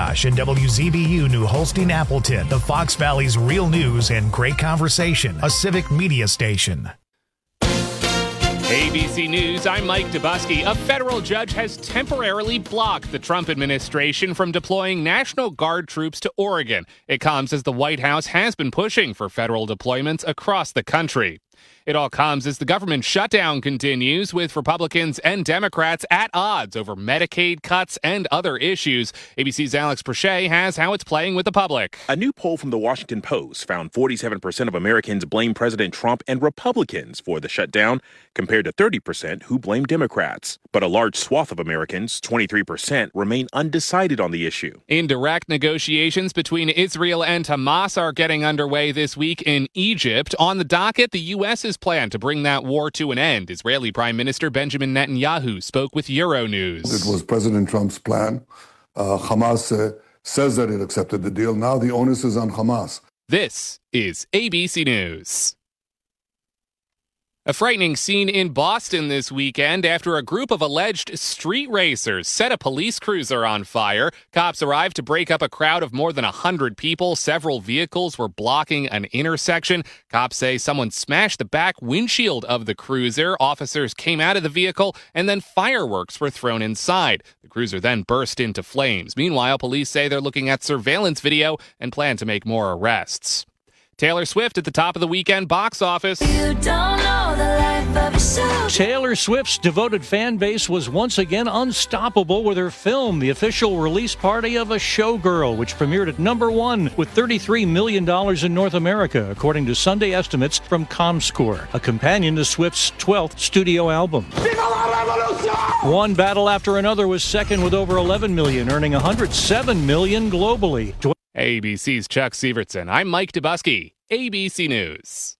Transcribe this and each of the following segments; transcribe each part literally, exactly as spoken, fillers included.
Oshkosh and W Z B U New Holstein Appleton, the Fox Valley's real news and great conversation, a civic media station. A B C News, I'm Mike Dubusky. A federal judge has temporarily blocked the Trump administration from deploying National Guard troops to Oregon. It comes as the White House has been pushing for federal deployments across the country. It all comes as the government shutdown continues, with Republicans and Democrats at odds over Medicaid cuts and other issues. A B C's Alex Prochet has how it's playing with the public. A new poll from the Washington Post found forty-seven percent of Americans blame President Trump and Republicans for the shutdown, compared to thirty percent who blame Democrats. But a large swath of Americans, twenty-three percent, remain undecided on the issue. Indirect negotiations between Israel and Hamas are getting underway this week in Egypt. On the docket, the U S is plan to bring that war to an end. Israeli Prime Minister Benjamin Netanyahu spoke with Euronews. It was President Trump's plan. Uh, Hamas uh, says that it accepted the deal. Now the onus is on Hamas. This is A B C News. A frightening scene in Boston this weekend after a group of alleged street racers set a police cruiser on fire. Cops arrived to break up a crowd of more than one hundred people. Several vehicles were blocking an intersection. Cops say someone smashed the back windshield of the cruiser. Officers came out of the vehicle, and then fireworks were thrown inside. The cruiser then burst into flames. Meanwhile, police say they're looking at surveillance video and plan to make more arrests. Taylor Swift at the top of the weekend box office. You don't know the life of a show. Taylor Swift's devoted fan base was once again unstoppable with her film, the official release party of A Showgirl, which premiered at number one with thirty-three million dollars in North America, according to Sunday estimates from ComScore, a companion to Swift's twelfth studio album. One battle after another was second with over eleven million dollars, earning one hundred seven million dollars globally. A B C's Chuck Sievertson. I'm Mike Dubusky, A B C News.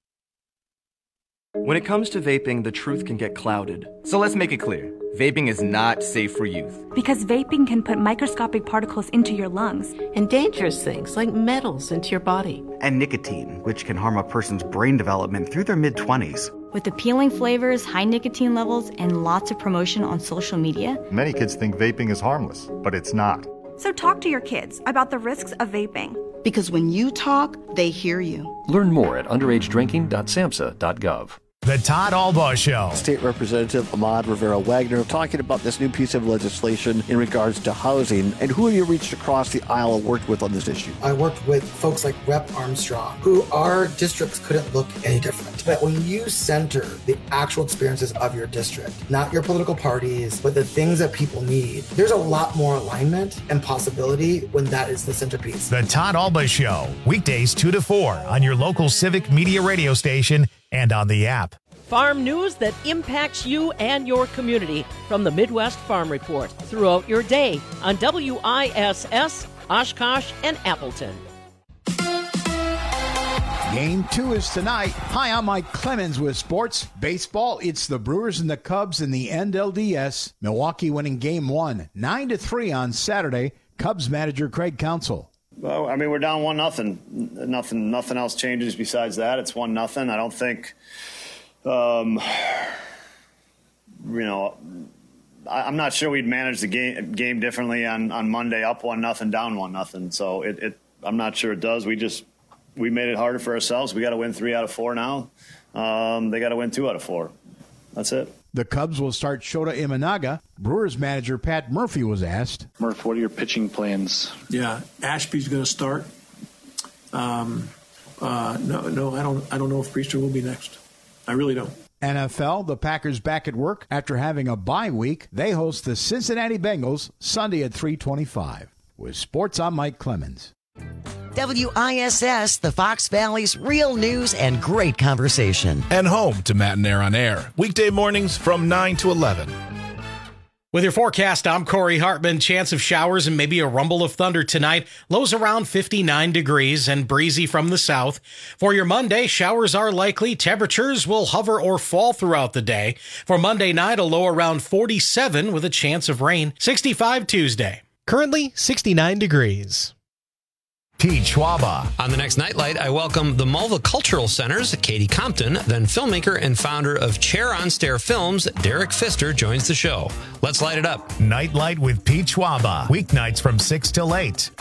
When it comes to vaping, the truth can get clouded. So let's make it clear. Vaping is not safe for youth. Because vaping can put microscopic particles into your lungs. And dangerous things like metals into your body. And nicotine, which can harm a person's brain development through their mid-twenties. With appealing flavors, high nicotine levels, and lots of promotion on social media. Many kids think vaping is harmless, but it's not. So talk to your kids about the risks of vaping. Because when you talk, they hear you. Learn more at underage drinking dot samhsa dot gov. The Todd Albaugh Show. State Representative Ahmad Rivera-Wagner talking about this new piece of legislation in regards to housing. And who have you reached across the aisle and worked with on this issue? I worked with folks like Representative Armstrong, who our districts couldn't look any different. But when you center the actual experiences of your district, not your political parties, but the things that people need, there's a lot more alignment and possibility when that is the centerpiece. The Todd Albaugh Show, weekdays two to four on your local civic media radio station and on the app. Farm news that impacts you and your community from the Midwest Farm Report throughout your day on W I S S, Oshkosh, and Appleton. Game two is tonight. Hi, I'm Mike Clemens with sports. Baseball, it's the Brewers and the Cubs in the N L D S. Milwaukee winning game one, nine to three on Saturday. Cubs manager Craig Counsell. Well, I mean, we're down one nothing. Nothing. Nothing else changes besides that. It's one nothing. I don't think, um, you know, I, I'm not sure we'd manage the game game differently on, on Monday. Up one nothing, down one nothing. So it, it. I'm not sure it does. We just we made it harder for ourselves. We got to win three out of four now. Um, they got to win two out of four. That's it. The Cubs will start Shota Imanaga. Brewers manager Pat Murphy was asked. Murph, what are your pitching plans? Yeah, Ashby's going to start. Um, uh, no, no, I don't. I don't know if Priester will be next. I really don't. N F L, the Packers back at work after having a bye week. They host the Cincinnati Bengals Sunday at three twenty-five. With sports, I'm Mike Clemens. W I S S, the Fox Valley's real news and great conversation. And home to Matt and Air on Air. Weekday mornings from nine to eleven. With your forecast, I'm Corey Hartman. Chance of showers and maybe a rumble of thunder tonight. Lows around fifty-nine degrees and breezy from the south. For your Monday, showers are likely. Temperatures will hover or fall throughout the day. For Monday night, a low around forty-seven with a chance of rain. sixty-five Tuesday. Currently, sixty-nine degrees. Pete Schwaba. On the next Nightlight, I welcome the Mulva Cultural Center's Katie Compton, then filmmaker and founder of Chair on Stair Films, Derek Pfister, joins the show. Let's light it up. Nightlight with Pete Schwaba. Weeknights from six till eight.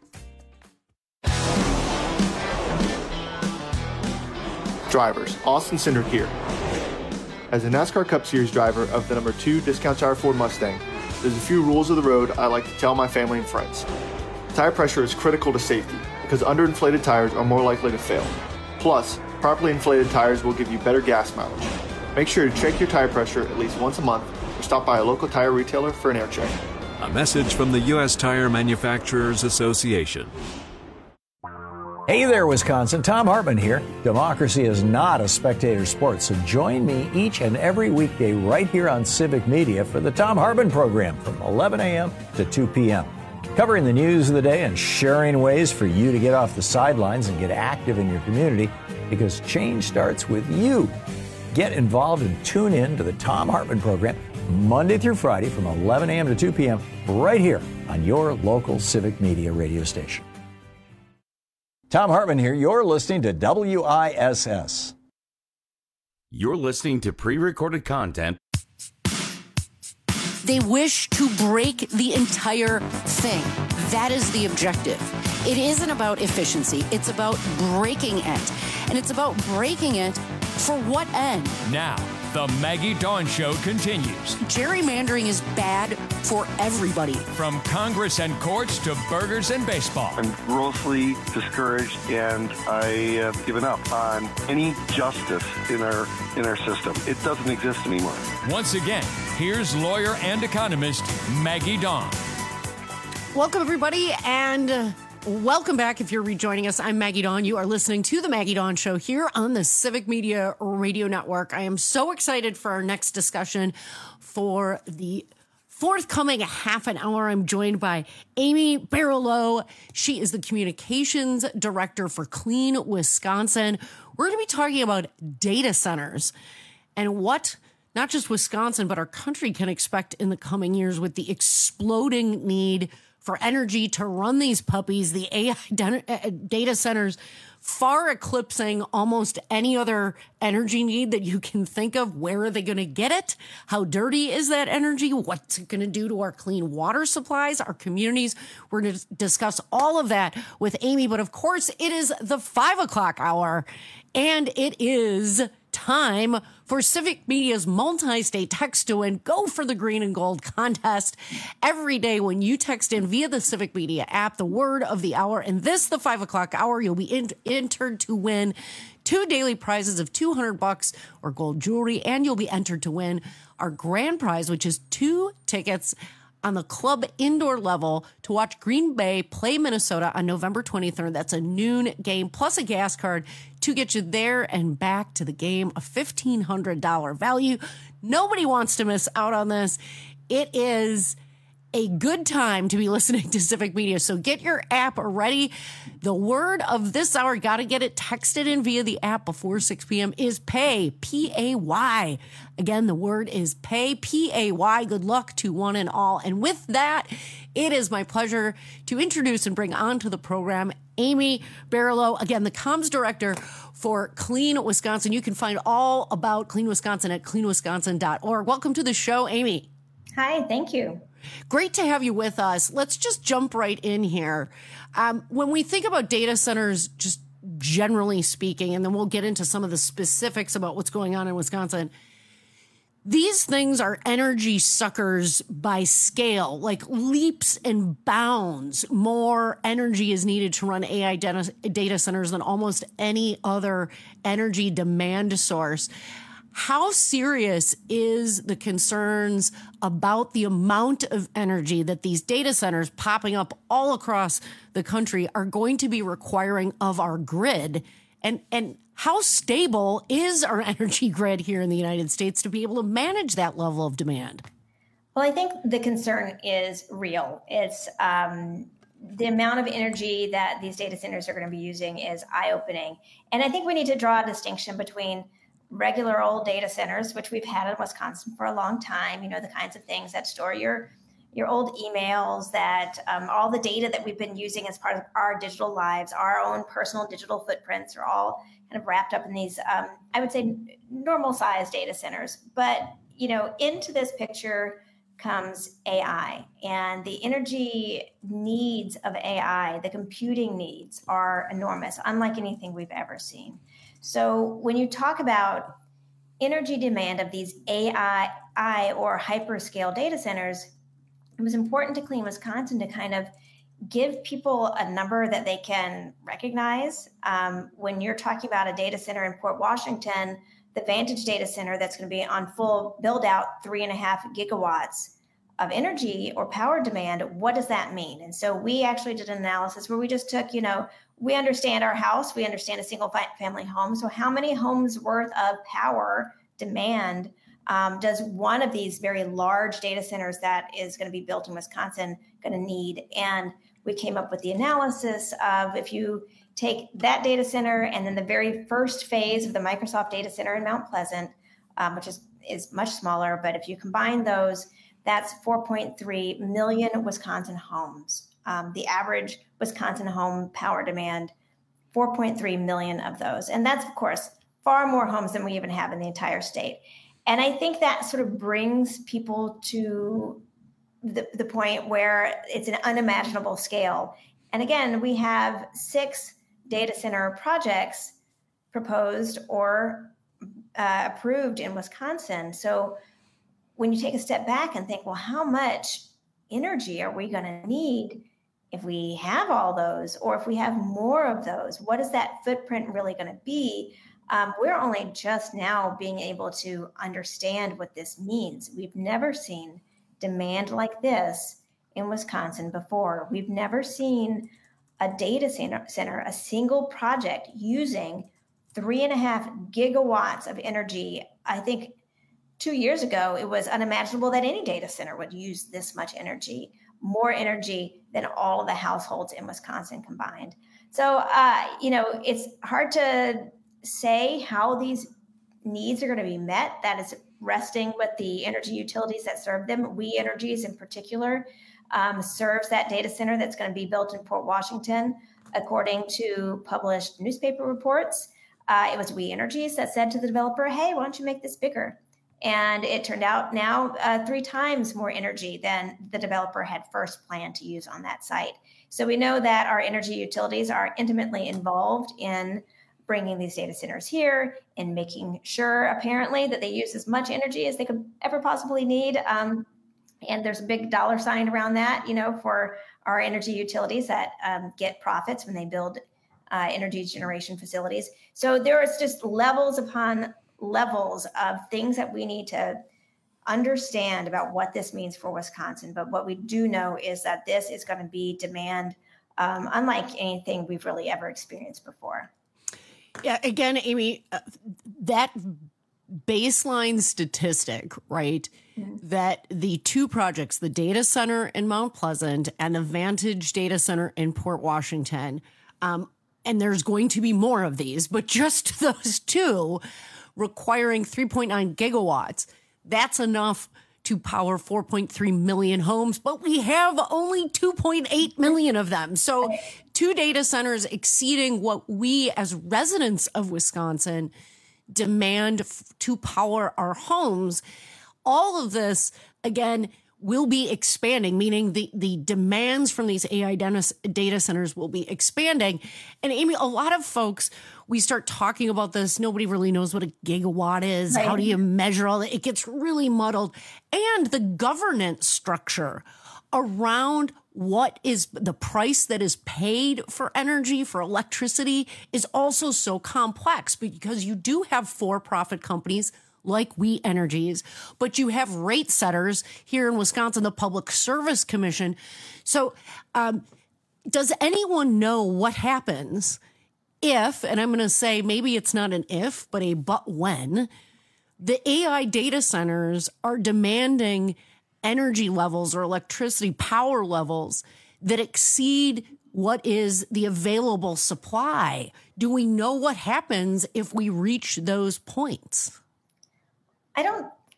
Drivers, Austin Cindric here. As a NASCAR Cup Series driver of the number two Discount Tire Ford Mustang, there's a few rules of the road I like to tell my family and friends. Tire pressure is critical to safety because underinflated tires are more likely to fail. Plus, properly inflated tires will give you better gas mileage. Make sure to check your tire pressure at least once a month or stop by a local tire retailer for an air check. A message from the U S Tire Manufacturers Association. Hey there, Wisconsin. Tom Hartman here. Democracy is not a spectator sport, so join me each and every weekday right here on Civic Media for the Tom Hartman program from eleven a.m. to two p.m. Covering the news of the day and sharing ways for you to get off the sidelines and get active in your community, because change starts with you. Get involved and tune in to the Tom Hartman program Monday through Friday from eleven a.m. to two p.m. right here on your local Civic Media radio station. Tom Hartman here. You're listening to W I S S. You're listening to pre-recorded content. They wish to break the entire thing. That is the objective. It isn't about efficiency. It's about breaking it. And it's about breaking it for what end? Now, the Maggie Dawn Show continues. Gerrymandering is bad for everybody. From Congress and courts to burgers and baseball. I'm grossly discouraged, and I have given up on any justice in our in our system. It doesn't exist anymore. Once again, here's lawyer and economist Maggie Dawn. Welcome, everybody, and welcome back if you're rejoining us. I'm Maggie Dawn. You are listening to The Maggie Dawn Show here on the Civic Media Radio Network. I am so excited for our next discussion. For the forthcoming half an hour, I'm joined by Amy Barlow. She is the Communications Director for Clean Wisconsin. We're going to be talking about data centers and what not just Wisconsin, but our country can expect in the coming years with the exploding need for energy to run these puppies, the A I data centers far eclipsing almost any other energy need that you can think of. Where are they going to get it? How dirty is that energy? What's it going to do to our clean water supplies, our communities? We're going to discuss all of that with Amy. But of course, it is the five o'clock hour, and it is time for Civic Media's multi-state text to win. Go for the green and gold contest every day when you text in via the Civic Media app, the word of the hour. And this, the five o'clock hour, you'll be in, entered to win two daily prizes of two hundred bucks or gold jewelry. And you'll be entered to win our grand prize, which is two tickets on the club indoor level to watch Green Bay play Minnesota on November twenty-third. That's a noon game, plus a gas card to get you there and back to the game, a fifteen hundred dollars value. Nobody wants to miss out on this. It is a good time to be listening to Civic Media, so get your app ready. The word of this hour, got to get it texted in via the app before six p.m., is pay, P A Y. Again, the word is pay, P A Y. Good luck to one and all. And with that, it is my pleasure to introduce and bring onto the program Amy Barlow, again, the comms director for Clean Wisconsin. You can find all about Clean Wisconsin at clean wisconsin dot org. Welcome to the show, Amy. Hi, thank you. Great to have you with us. Let's just jump right in here. Um, when we think about data centers, just generally speaking, and then we'll get into some of the specifics about what's going on in Wisconsin, these things are energy suckers by scale, like leaps and bounds. More energy is needed to run A I data, data centers than almost any other energy demand source. How serious is the concerns about the amount of energy that these data centers popping up all across the country are going to be requiring of our grid? And, and how stable is our energy grid here in the United States to be able to manage that level of demand? Well, I think the concern is real. It's um, the amount of energy that these data centers are going to be using is eye-opening. And I think we need to draw a distinction between regular old data centers, which we've had in Wisconsin for a long time, you know, the kinds of things that store your your old emails, that um, all the data that we've been using as part of our digital lives, our own personal digital footprints are all kind of wrapped up in these, um, I would say, normal size data centers. But, you know, into this picture comes A I, and the energy needs of A I, the computing needs are enormous, unlike anything we've ever seen. So when you talk about energy demand of these A I or hyperscale data centers, it was important to Clean Wisconsin to kind of give people a number that they can recognize. Um, when you're talking about a data center in Port Washington, the Vantage data center that's going to be on full build out, three and a half gigawatts of energy or power demand, what does that mean? And so we actually did an analysis where we just took, you know, we understand our house, we understand a single family home. So how many homes worth of power demand Um, does one of these very large data centers that is going to be built in Wisconsin going to need? And we came up with the analysis of, if you take that data center and then the very first phase of the Microsoft data center in Mount Pleasant, um, which is, is much smaller, but if you combine those, that's four point three million Wisconsin homes. Um, the average Wisconsin home power demand, four point three million of those. And that's, of course, far more homes than we even have in the entire state. And I think that sort of brings people to the, the point where it's an unimaginable scale. And again, we have six data center projects proposed or uh, approved in Wisconsin. So when you take a step back and think, well, how much energy are we going to need if we have all those, or if we have more of those? What is that footprint really going to be? Um, we're only just now being able to understand what this means. We've never seen demand like this in Wisconsin before. We've never seen a data center, center, a single project using three and a half gigawatts of energy. I think two years ago, it was unimaginable that any data center would use this much energy, more energy than all of the households in Wisconsin combined. So, uh, you know, it's hard to say how these needs are going to be met. That is resting with the energy utilities that serve them. We Energies in particular um, serves that data center that's going to be built in Port Washington, according to published newspaper reports. Uh, it was We Energies that said to the developer, hey, why don't you make this bigger? And it turned out now uh, three times more energy than the developer had first planned to use on that site. So we know that our energy utilities are intimately involved in bringing these data centers here and making sure, apparently, that they use as much energy as they could ever possibly need. Um, and there's a big dollar sign around that, you know, for our energy utilities that um, get profits when they build uh, energy generation facilities. So there is just levels upon levels of things that we need to understand about what this means for Wisconsin. But what we do know is that this is going to be demand um, unlike anything we've really ever experienced before. Yeah, again, Amy, uh, that baseline statistic, right, mm-hmm. that the two projects, the data center in Mount Pleasant and the Vantage data center in Port Washington, um, and there's going to be more of these, but just those two requiring three point nine gigawatts, that's enough to power four point three million homes, but we have only two point eight million of them. So two data centers exceeding what we as residents of Wisconsin demand f- to power our homes. All of this, again, will be expanding, meaning the, the demands from these A I data centers will be expanding. And Amy, a lot of folks, we start talking about this. Nobody really knows what a gigawatt is. Right. How do you measure all that? It gets really muddled. And the governance structure around what is the price that is paid for energy, for electricity, is also so complex because you do have for-profit companies like We Energies, but you have rate setters here in Wisconsin, the Public Service Commission. So um, does anyone know what happens if, and I'm going to say maybe it's not an if, but a but when, the A I data centers are demanding energy levels or electricity power levels that exceed what is the available supply? Do we know what happens if we reach those points? I don't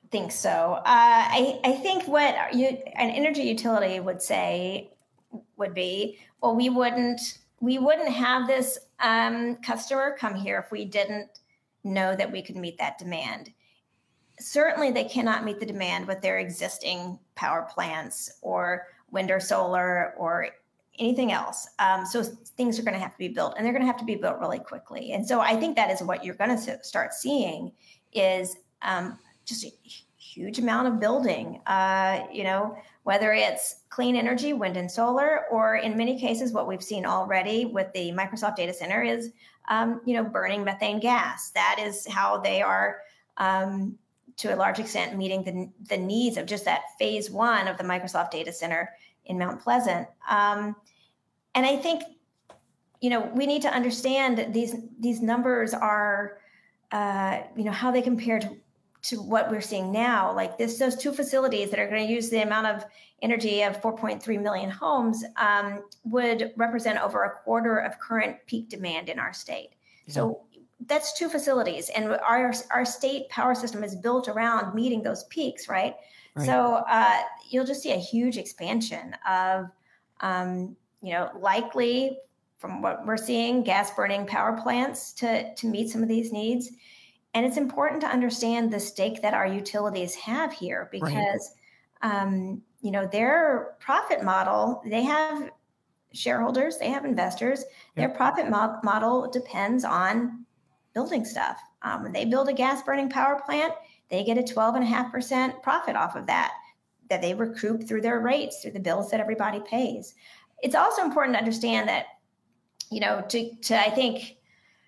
think so. Uh, I, I think what you, an energy utility would say would be, well, we wouldn't we wouldn't have this um, customer come here if we didn't know that we could meet that demand. Certainly, they cannot meet the demand with their existing power plants or wind or solar or anything else. Um, so things are going to have to be built, and they're going to have to be built really quickly. And so I think that is what you're going to start seeing is um, just a huge amount of building, uh, you know, whether it's clean energy, wind and solar, or in many cases, what we've seen already with the Microsoft data center is, um, you know, burning methane gas. That is how they are, um, to a large extent, meeting the, the needs of just that phase one of the Microsoft data center in Mount Pleasant. Um, and I think, you know, we need to understand these these numbers are, uh, you know, how they compare to, to what we're seeing now. Like this, those two facilities that are going to use the amount of energy of four point three million homes um, would represent over a quarter of current peak demand in our state. Yeah. So that's two facilities, and our our state power system is built around meeting those peaks, right? Right. So uh, you'll just see a huge expansion of, um, you know, likely from what we're seeing, gas burning power plants to to meet some of these needs. And it's important to understand the stake that our utilities have here, because, right. um, you know, their profit model, they have shareholders, they have investors. Yep. Their profit mo- model depends on building stuff. Um, when they build a gas burning power plant, they get a twelve and a half percent profit off of that, that they recoup through their rates, through the bills that everybody pays. It's also important to understand that, you know, to, to I think,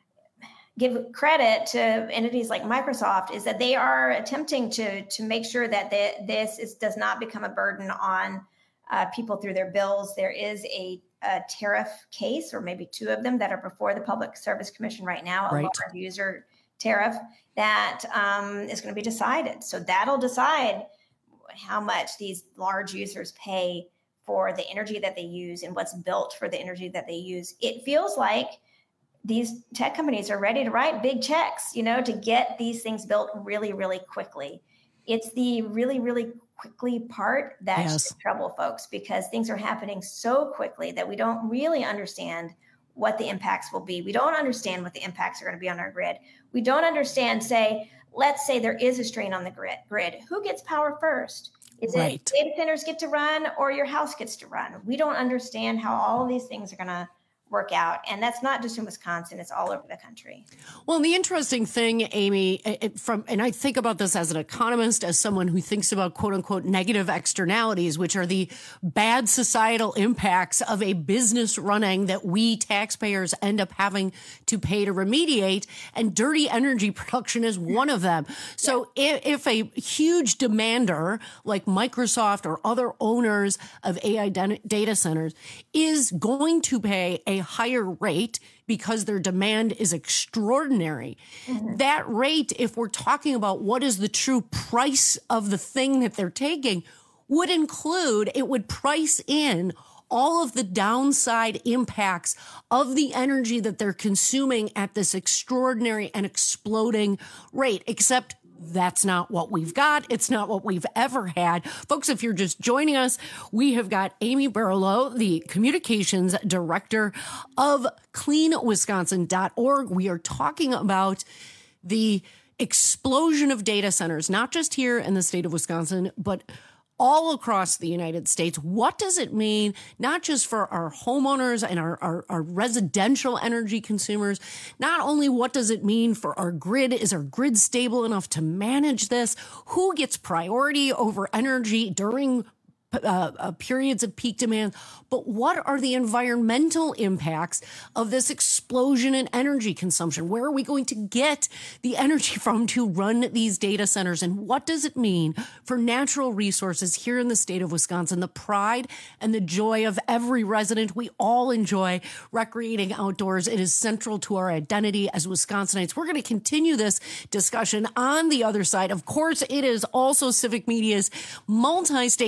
give credit to entities like Microsoft is that they are attempting to, to make sure that the, this is, does not become a burden on uh, people through their bills. There is a, a tariff case, or maybe two of them, that are before the Public Service Commission right now, a right. lower user tariff that um, is going to be decided. So that'll decide how much these large users pay for the energy that they use and what's built for the energy that they use. It feels like these tech companies are ready to write big checks, you know, to get these things built really, really quickly. It's the really, really quickly part that's yes. trouble, folks, because things are happening so quickly that we don't really understand what the impacts will be. We don't understand what the impacts are going to be on our grid. We don't understand, say, let's say there is a strain on the grid. Grid. Who gets power first? Is right. it data centers get to run or your house gets to run? We don't understand how all of these things are going to work out. And that's not just in Wisconsin, it's all over the country. Well, the interesting thing, Amy, it, from and I think about this as an economist, as someone who thinks about quote unquote negative externalities, which are the bad societal impacts of a business running that we taxpayers end up having to pay to remediate. And dirty energy production is one of them. So yeah. if, if a huge demander like Microsoft or other owners of A I data centers is going to pay a higher rate because their demand is extraordinary. Mm-hmm. That rate, if we're talking about what is the true price of the thing that they're taking, would include, it would price in all of the downside impacts of the energy that they're consuming at this extraordinary and exploding rate, except that's not what we've got. It's not what we've ever had. Folks, if you're just joining us, we have got Amy Burlow, the communications director of clean wisconsin dot org. We are talking about the explosion of data centers, not just here in the state of Wisconsin, but all across the United States. What does it mean, not just for our homeowners and our, our, our residential energy consumers? Not only what does it mean for our grid? Is our grid stable enough to manage this? Who gets priority over energy during Uh, uh, periods of peak demand, but what are the environmental impacts of this explosion in energy consumption? Where are we going to get the energy from to run these data centers? And what does it mean for natural resources here in the state of Wisconsin, the pride and the joy of every resident? We all enjoy recreating outdoors. It is central to our identity as Wisconsinites. We're going to continue this discussion on the other side. Of course, it is also Civic Media's multi-state Go for the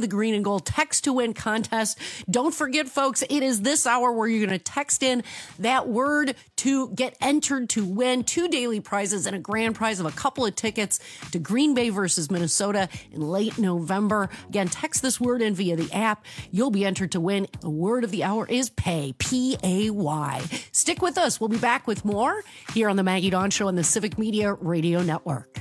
the Green and Gold Text to Win contest. Don't forget, folks, it is this hour where you're going to text in that word to get entered to win two daily prizes and a grand prize of a couple of tickets to Green Bay versus Minnesota in late November. Again, text this word in via the app. You'll be entered to win. The word of the hour is pay, P A Y. Stick with us. We'll be back with more here on the Maggie Dawn Show on the Civic Media Radio Network.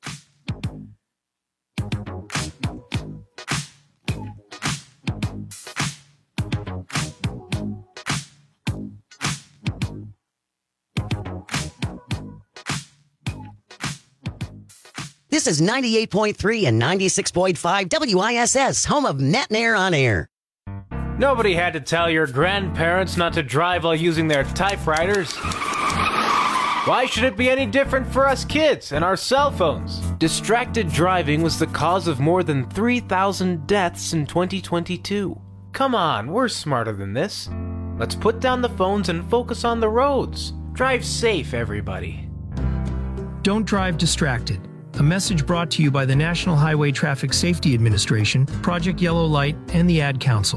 This is ninety-eight point three and ninety-six point five W I S S, home of Matt and Air on Air. Nobody had to tell your grandparents not to drive while using their typewriters. Why should it be any different for us kids and our cell phones? Distracted driving was the cause of more than three thousand deaths in twenty twenty-two. Come on, we're smarter than this. Let's put down the phones and focus on the roads. Drive safe, everybody. Don't drive distracted. A message brought to you by the National Highway Traffic Safety Administration, Project Yellow Light, and the Ad Council.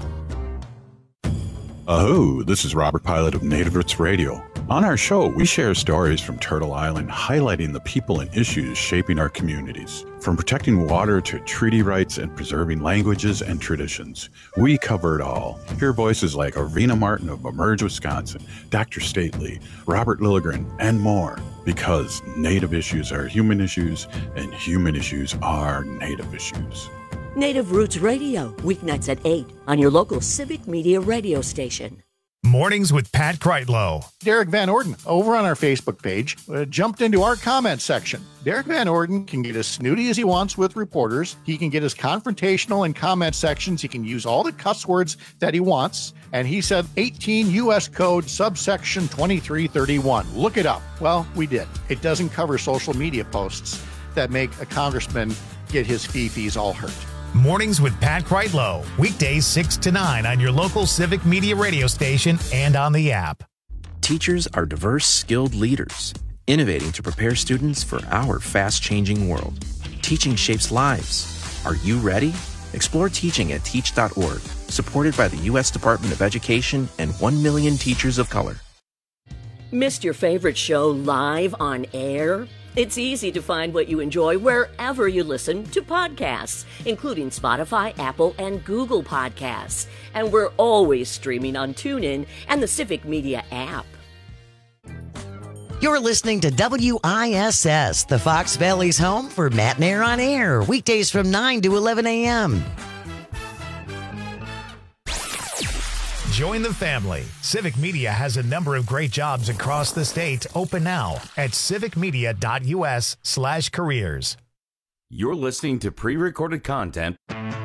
Aho, this is Robert Pilot of Native Roots Radio. On our show, we share stories from Turtle Island highlighting the people and issues shaping our communities. From protecting water to treaty rights and preserving languages and traditions, we cover it all. Hear voices like Arena Martin of Emerge, Wisconsin, Doctor Stately, Robert Lilligren, and more. Because Native issues are human issues, and human issues are Native issues. Native Roots Radio, weeknights at eight on your local Civic Media radio station. Mornings with Pat Kreitlow. Derek Van Orden, over on our Facebook page, uh, jumped into our comment section. Derek Van Orden can get as snooty as he wants with reporters. He can get as confrontational in comment sections. He can use all the cuss words that he wants. And he said eighteen U S Code subsection twenty-three thirty-one. Look it up. Well, we did. It doesn't cover social media posts that make a congressman get his fee-fees all hurt. Mornings with Pat Kreitlow. Weekdays six to nine on your local Civic Media radio station and on the app. Teachers are diverse, skilled leaders, innovating to prepare students for our fast-changing world. Teaching shapes lives. Are you ready? Explore teaching at teach dot org, supported by the U S Department of Education and one million teachers of color. Missed your favorite show live on air? It's easy to find what you enjoy wherever you listen to podcasts, including Spotify, Apple, and Google Podcasts. And we're always streaming on TuneIn and the Civic Media app. You're listening to W I S S, the Fox Valley's home for Matt and Air on Air, weekdays from nine to eleven a.m. Join the family. Civic Media has a number of great jobs across the state open now at civicmedia.us slash careers. You're listening to pre-recorded content.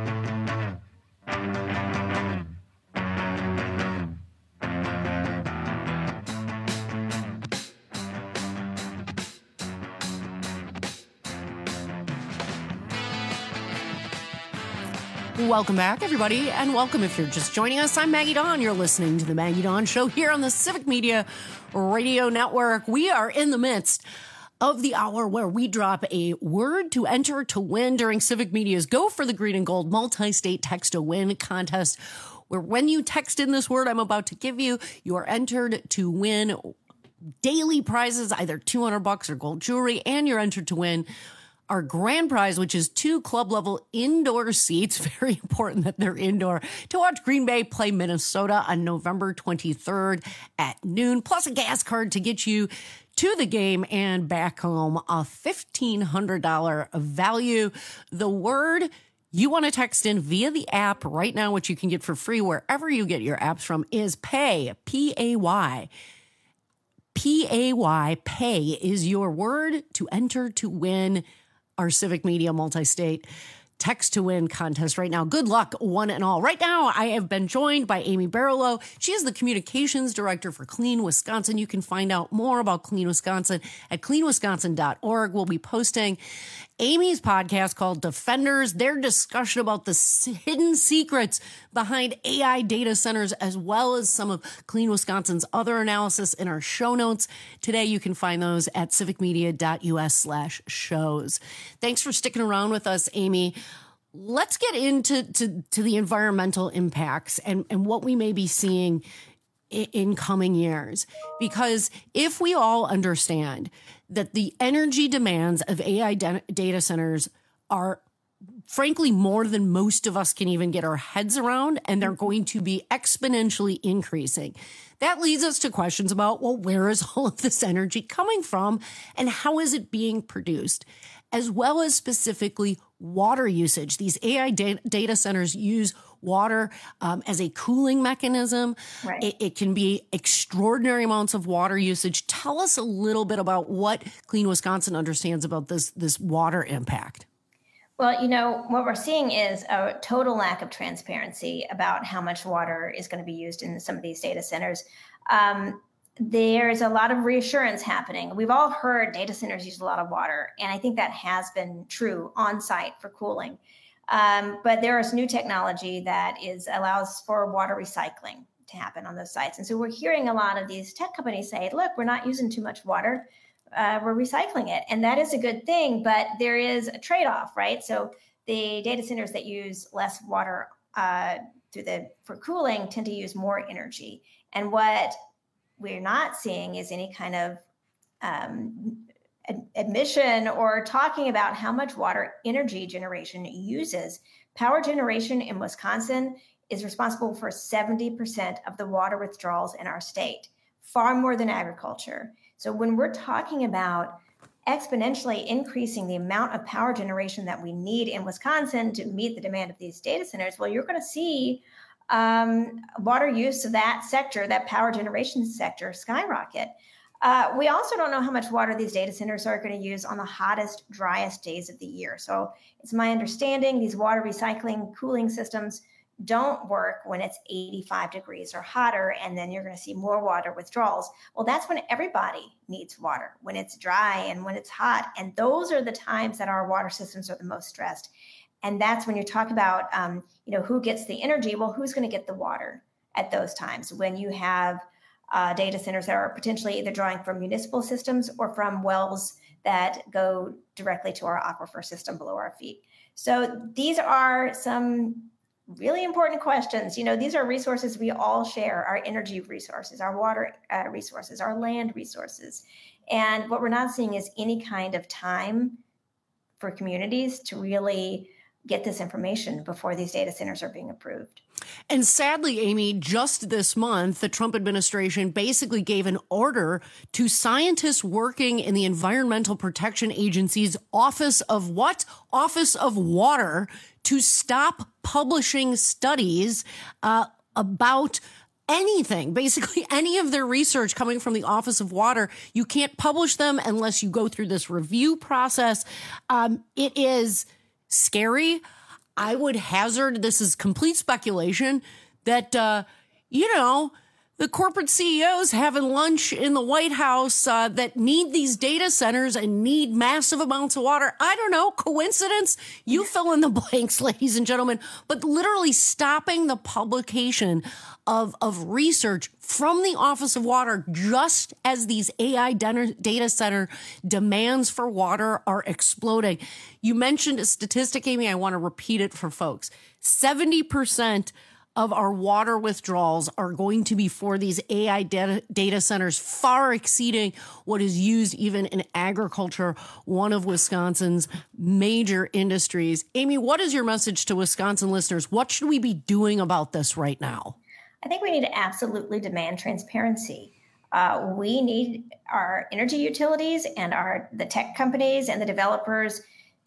Welcome back, everybody, and welcome if you're just joining us. I'm Maggie Dawn. You're listening to the Maggie Dawn Show here on the Civic Media Radio Network. We are in the midst of the hour where we drop a word to enter to win during Civic Media's Go for the Green and Gold multi-state text to win contest, where when you text in this word I'm about to give you, you are entered to win daily prizes, either two hundred bucks or gold jewelry, and you're entered to win our grand prize, which is two club-level indoor seats, very important that they're indoor, to watch Green Bay play Minnesota on November twenty-third at noon, plus a gas card to get you to the game and back home, a fifteen hundred dollars value. The word you want to text in via the app right now, which you can get for free wherever you get your apps from, is PAY, P A Y. P A Y, pay is your word to enter to win our Civic Media multi-state text to win contest right now. Good luck, one and all. Right now, I have been joined by Amy Barlow. She is the communications director for Clean Wisconsin. You can find out more about Clean Wisconsin at clean wisconsin dot org. We'll be posting Amy's podcast called Defenders, their discussion about the hidden secrets behind A I data centers, as well as some of Clean Wisconsin's other analysis in our show notes. Today, you can find those at civicmedia.us slash shows. Thanks for sticking around with us, Amy. let's get into to, to the environmental impacts and, and what we may be seeing in, in coming years. Because if we all understand that the energy demands of A I de- data centers are frankly more than most of us can even get our heads around, and they're going to be exponentially increasing. That leads us to questions about, well, where is all of this energy coming from and how is it being produced? As well as specifically water usage. These A I da- data centers use water um, as a cooling mechanism. Right. It, it can be extraordinary amounts of water usage. Tell us a little bit about what Clean Wisconsin understands about this, this water impact. Well, you know, what we're seeing is a total lack of transparency about how much water is going to be used in some of these data centers. Um, there's a lot of reassurance happening. We've all heard data centers use a lot of water, and I think that has been true on site for cooling. Um, but there is new technology that is allows for water recycling to happen on those sites. And so we're hearing a lot of these tech companies say, look, we're not using too much water. Uh, we're recycling it. And that is a good thing, but there is a trade-off, right? So the data centers that use less water uh, through the for cooling tend to use more energy. And what we're not seeing is any kind of um, ad- admission or talking about how much water energy generation uses. Power generation in Wisconsin is responsible for seventy percent of the water withdrawals in our state, far more than agriculture. So when we're talking about exponentially increasing the amount of power generation that we need in Wisconsin to meet the demand of these data centers, well, you're going to see um, water use of that sector, that power generation sector, skyrocket. Uh, we also don't know how much water these data centers are going to use on the hottest, driest days of the year. So it's my understanding these water recycling cooling systems don't work when it's eighty-five degrees or hotter, and then you're going to see more water withdrawals. Well, that's when everybody needs water, when it's dry and when it's hot. And those are the times that our water systems are the most stressed. And that's when you talk about, um, you know, who gets the energy? Well, who's going to get the water at those times when you have uh, data centers that are potentially either drawing from municipal systems or from wells that go directly to our aquifer system below our feet. So these are some really important questions. You know, these are resources we all share, our energy resources, our water uh, resources, our land resources. And what we're not seeing is any kind of time for communities to really get this information before these data centers are being approved. And sadly, Amy, just this month, the Trump administration basically gave an order to scientists working in the Environmental Protection Agency's Office of what? Office of Water to stop publishing studies uh, about anything, basically any of their research coming from the Office of Water. You can't publish them unless you go through this review process. Um, it is scary. I would hazard, this is complete speculation, that, uh, you know, the corporate C E Os having lunch in the White House uh, that need these data centers and need massive amounts of water. I don't know, coincidence? You fill in the blanks, ladies and gentlemen. But literally stopping the publication of, of research from the Office of Water just as these A I data center demands for water are exploding. You mentioned a statistic, Amy. I want to repeat it for folks. seventy percent of our water withdrawals are going to be for these A I data, data centers, far exceeding what is used even in agriculture, one of Wisconsin's major industries. Amy, what is your message to Wisconsin listeners? What should we be doing about this right now? I think we need to absolutely demand transparency. Uh, we need our energy utilities and our the tech companies and the developers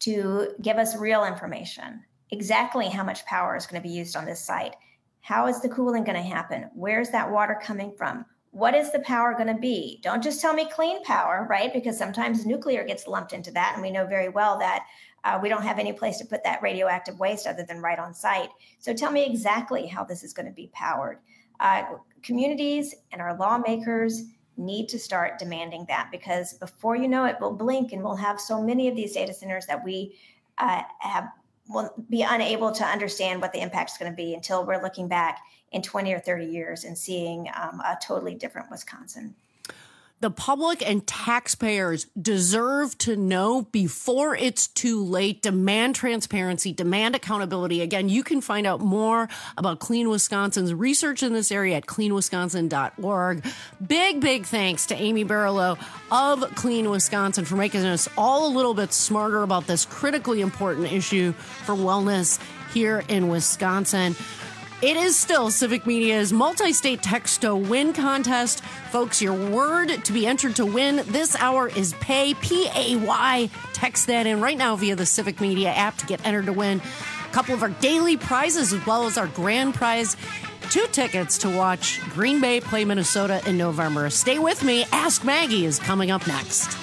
to give us real information. Exactly how much power is going to be used on this site. How is the cooling going to happen? Where's that water coming from? What is the power going to be? Don't just tell me clean power, right? Because sometimes nuclear gets lumped into that. And we know very well that uh, we don't have any place to put that radioactive waste other than right on site. So tell me exactly how this is going to be powered. Uh, communities and our lawmakers need to start demanding that, because before you know it, we'll blink and we'll have so many of these data centers that we uh, have will be unable to understand what the impact is going to be until we're looking back in twenty or thirty years and seeing um, a totally different Wisconsin. The public and taxpayers deserve to know before it's too late. Demand transparency, demand accountability. Again, you can find out more about Clean Wisconsin's research in this area at clean wisconsin dot org. Big, big thanks to Amy Barlow of Clean Wisconsin for making us all a little bit smarter about this critically important issue for wellness here in Wisconsin. It is still Civic Media's multi-state text-to-win contest. Folks, your word to be entered to win this hour is PAY, P A Y. Text that in right now via the Civic Media app to get entered to win a couple of our daily prizes as well as our grand prize, two tickets to watch Green Bay play Minnesota in November. Stay with me. Ask Maggie is coming up next.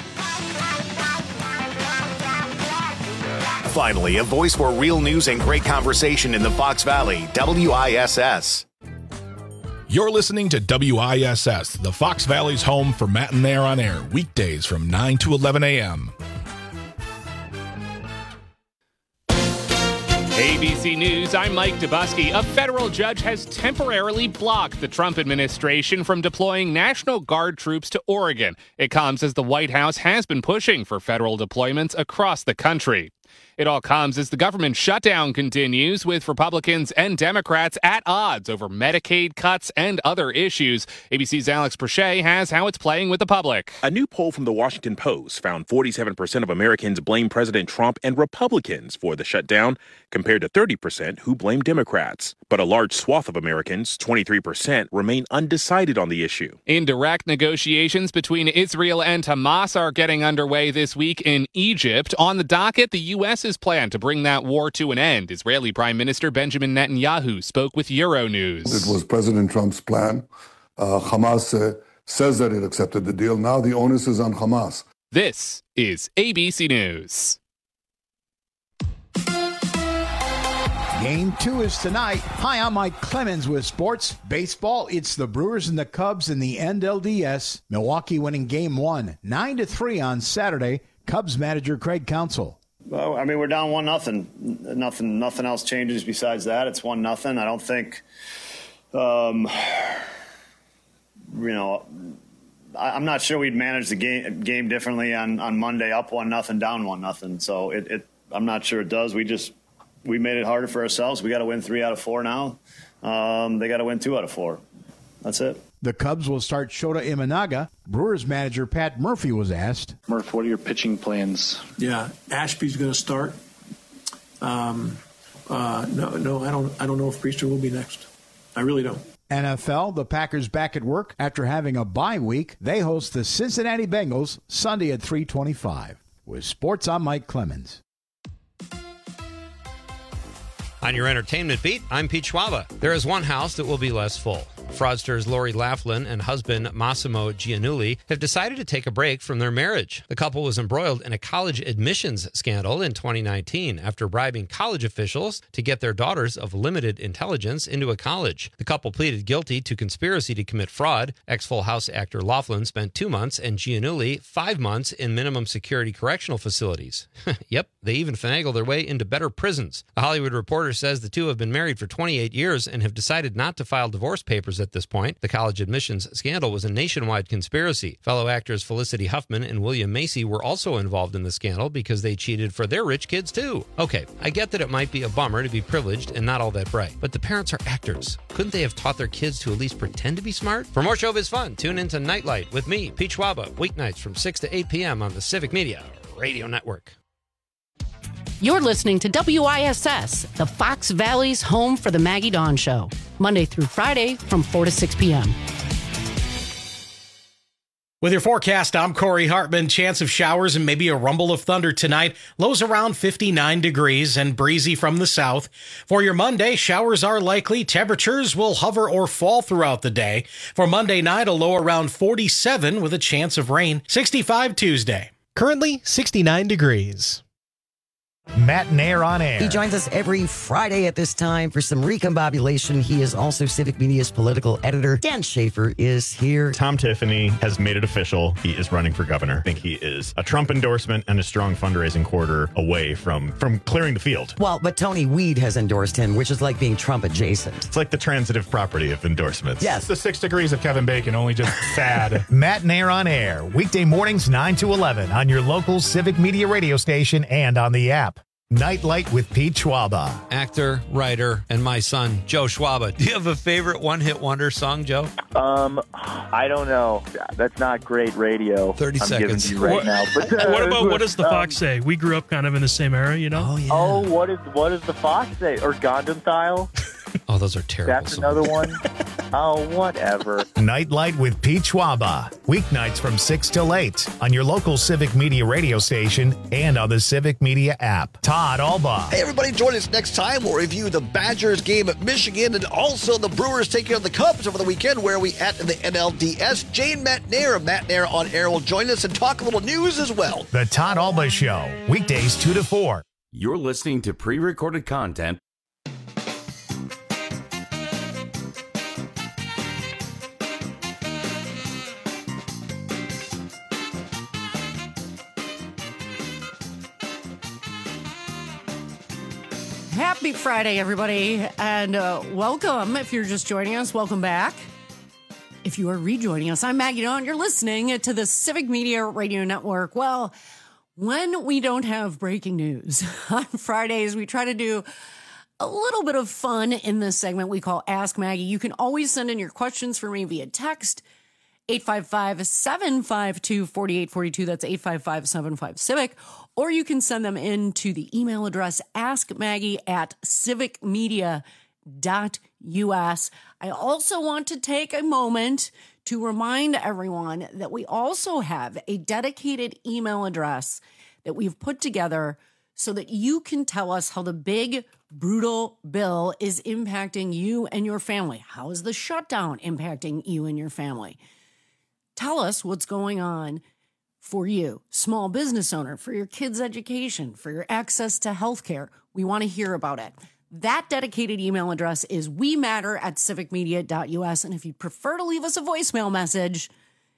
Finally, a voice for real news and great conversation in the Fox Valley, W I S S. You're listening to W I S S, the Fox Valley's home for Matt and Nair on Air, weekdays from nine to eleven a.m. A B C News, I'm Mike Dubusky. A federal judge has temporarily blocked the Trump administration from deploying National Guard troops to Oregon. It comes as the White House has been pushing for federal deployments across the country. It all comes as the government shutdown continues, with Republicans and Democrats at odds over Medicaid cuts and other issues. A B C's Alex Prochet has how it's playing with the public. A new poll from the Washington Post found forty-seven percent of Americans blame President Trump and Republicans for the shutdown, compared to thirty percent who blame Democrats. But a large swath of Americans, twenty-three percent, remain undecided on the issue. Indirect negotiations between Israel and Hamas are getting underway this week in Egypt. On the docket, the U S plan to bring that war to an end. Israeli Prime Minister Benjamin Netanyahu spoke with Euronews. It was President Trump's plan. Uh, Hamas uh, says that it accepted the deal. Now the onus is on Hamas. This is A B C News. Game two is tonight. Hi, I'm Mike Clemens with sports. Baseball, it's the Brewers and the Cubs in the N L D S. Milwaukee winning game one, nine to three on Saturday. Cubs manager Craig Counsell. Well, I mean, we're down one nothing. Nothing. Nothing else changes besides that. It's one nothing. I don't think. Um, you know, I, I'm not sure we'd manage the game game differently on, on Monday. Up one nothing, down one nothing. So it, it. I'm not sure it does. We just we made it harder for ourselves. We got to win three out of four now. Um, they got to win two out of four. That's it. The Cubs will start Shota Imanaga. Brewers manager Pat Murphy was asked. Murph, what are your pitching plans? Yeah, Ashby's going to start. Um, uh, no, no, I don't. I don't know if Priester will be next. I really don't. N F L, the Packers back at work after having a bye week. They host the Cincinnati Bengals Sunday at three twenty-five. With sports, I'm Mike Clemens. On your entertainment beat, I'm Pete Schwaba. There is one house that will be less full. Fraudsters Lori Laughlin and husband Massimo Giannulli have decided to take a break from their marriage. The couple was embroiled in a college admissions scandal in twenty nineteen after bribing college officials to get their daughters of limited intelligence into a college. The couple pleaded guilty to conspiracy to commit fraud. Ex-Full House actor Laughlin spent two months and Giannulli five months in minimum security correctional facilities. Yep, they even finagled their way into better prisons. The Hollywood Reporter says the two have been married for twenty-eight years and have decided not to file divorce papers at this point. The college admissions scandal was a nationwide conspiracy. Fellow actors Felicity Huffman and William Macy were also involved in the scandal because they cheated for their rich kids too. Okay, I get that it might be a bummer to be privileged and not all that bright, but the parents are actors. Couldn't they have taught their kids to at least pretend to be smart? For more Showbiz fun, tune into Nightlight with me, Pete Schwaba, weeknights from six to eight p.m. on the Civic Media Radio Network. You're listening to W I S S, the Fox Valley's home for the Maggie Dawn Show, Monday through Friday from four to six p.m. With your forecast, I'm Corey Hartman. Chance of showers and maybe a rumble of thunder tonight. Lows around fifty-nine degrees and breezy from the south. For your Monday, showers are likely. Temperatures will hover or fall throughout the day. For Monday night, a low around forty-seven with a chance of rain. sixty-five Tuesday. Currently, sixty-nine degrees. Matt Nair on Air. He joins us every Friday at this time for some recombobulation. He is also Civic Media's political editor. Dan Schaefer is here. Tom Tiffany has made it official. He is running for governor. I think he is a Trump endorsement and a strong fundraising quarter away from, from clearing the field. Well, but Tony Weed has endorsed him, which is like being Trump adjacent. It's like the transitive property of endorsements. Yes. It's the six degrees of Kevin Bacon, only just sad. Matt Nair on Air, weekday mornings nine to eleven on your local Civic Media radio station and on the app. Nightlight with Pete Schwaba. Actor, writer, and my son, Joe Schwaba. Do you have a favorite one-hit wonder song, Joe? Um, I don't know. That's not great radio. thirty I'm seconds. giving you right what, now. But, uh, what about, what does the um, Fox say? We grew up kind of in the same era, you know? Oh, yeah. Oh, what is what does the Fox say? Or Gundam Style? Oh, those are terrible That's songs. another one? Oh, whatever. Nightlight with Pete Schwaba. Weeknights from six till eight on your local Civic Media radio station and on the Civic Media app. Todd Alba. Hey, everybody, join us next time. We'll review the Badgers game at Michigan and also the Brewers taking on the Cubs over the weekend. Where are we at in the N L D S? Jane Matt Nair of Matt Nair on Air will join us and talk a little news as well. The Todd Alba Show. Weekdays two to four. You're listening to pre-recorded content. Happy Friday, everybody, and uh, welcome. If you're just joining us, welcome back. If you are rejoining us, I'm Maggie Dawn. You're listening to the Civic Media Radio Network. Well, when we don't have breaking news on Fridays, we try to do a little bit of fun in this segment we call Ask Maggie. You can always send in your questions for me via text, eight five five, seven five two, four eight four two. That's eight five five, seven five, CIVIC. Or you can send them in to the email address askmaggie at civic media dot u s. I also want to take a moment to remind everyone that we also have a dedicated email address that we've put together so that you can tell us how the big, brutal bill is impacting you and your family. How is the shutdown impacting you and your family? Tell us what's going on for you, small business owner, for your kids' education, for your access to healthcare. We want to hear about it. That dedicated email address is we matter at civic media dot u s. And if you prefer to leave us a voicemail message,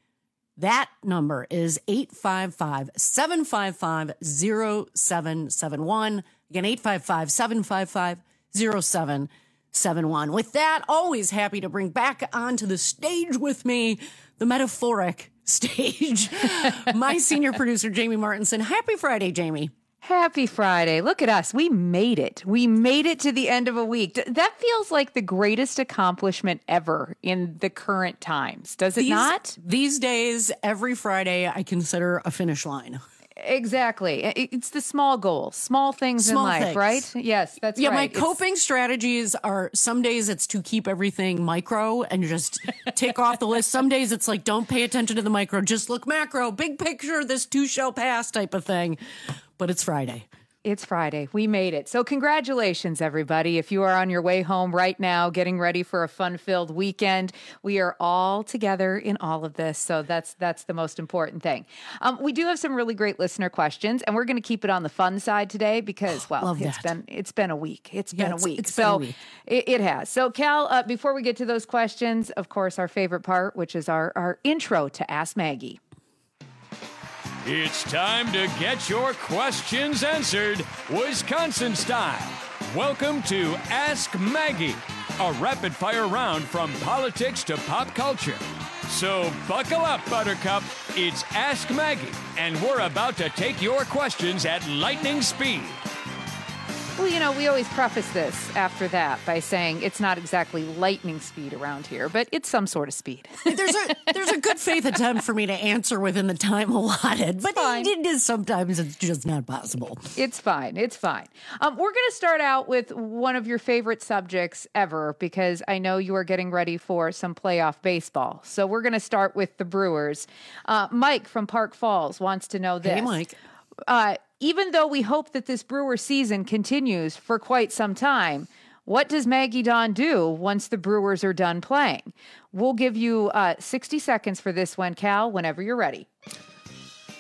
that number is eight five five, seven five five, zero seven seven one. Again, eight five five, seven five five, zero seven seven one. With that, always happy to bring back onto the stage with me the metaphoric stage, my senior producer, Jamie Martinson. Happy Friday, Jamie. Happy Friday. Look at us. We made it. We made it to the end of a week. D- that feels like the greatest accomplishment ever in the current times. Does it these, not? These days, every Friday, I consider a finish line. Exactly. It's the small goals, small things small in life, things. right? Yes, that's yeah, right. Yeah, my coping it's... strategies are some days it's to keep everything micro and just tick off the list. Some days it's like, don't pay attention to the micro, just look macro, big picture, this too shall pass type of thing. But it's Friday. It's Friday. We made it. So congratulations, everybody. If you are on your way home right now, getting ready for a fun-filled weekend, we are all together in all of this. So that's that's the most important thing. Um, we do have some really great listener questions, and we're going to keep it on the fun side today because, well, Love it's that. been it's been a week. It's Yeah, been it's- a week. it's been so a week. It, it has. So Cal, uh, before we get to those questions, of course, our favorite part, which is our, our intro to Ask Maggie. It's time to get your questions answered, Wisconsin style. Welcome to Ask Maggie, a rapid-fire round from politics to pop culture. So buckle up, Buttercup. It's Ask Maggie, and we're about to take your questions at lightning speed. Well, you know, we always preface this after that by saying it's not exactly lightning speed around here, but it's some sort of speed. There's a there's a good faith attempt for me to answer within the time allotted, but it, it is sometimes it's just not possible. It's fine. It's fine. Um, we're going to start out with one of your favorite subjects ever because I know you are getting ready for some playoff baseball. So we're going to start with the Brewers. Uh, Mike from Park Falls wants to know this. Hey, Mike. Uh, even though we hope that this Brewer season continues for quite some time, what does Maggie Dawn do once the Brewers are done playing? We'll give you uh, sixty seconds for this one, Cal, whenever you're ready.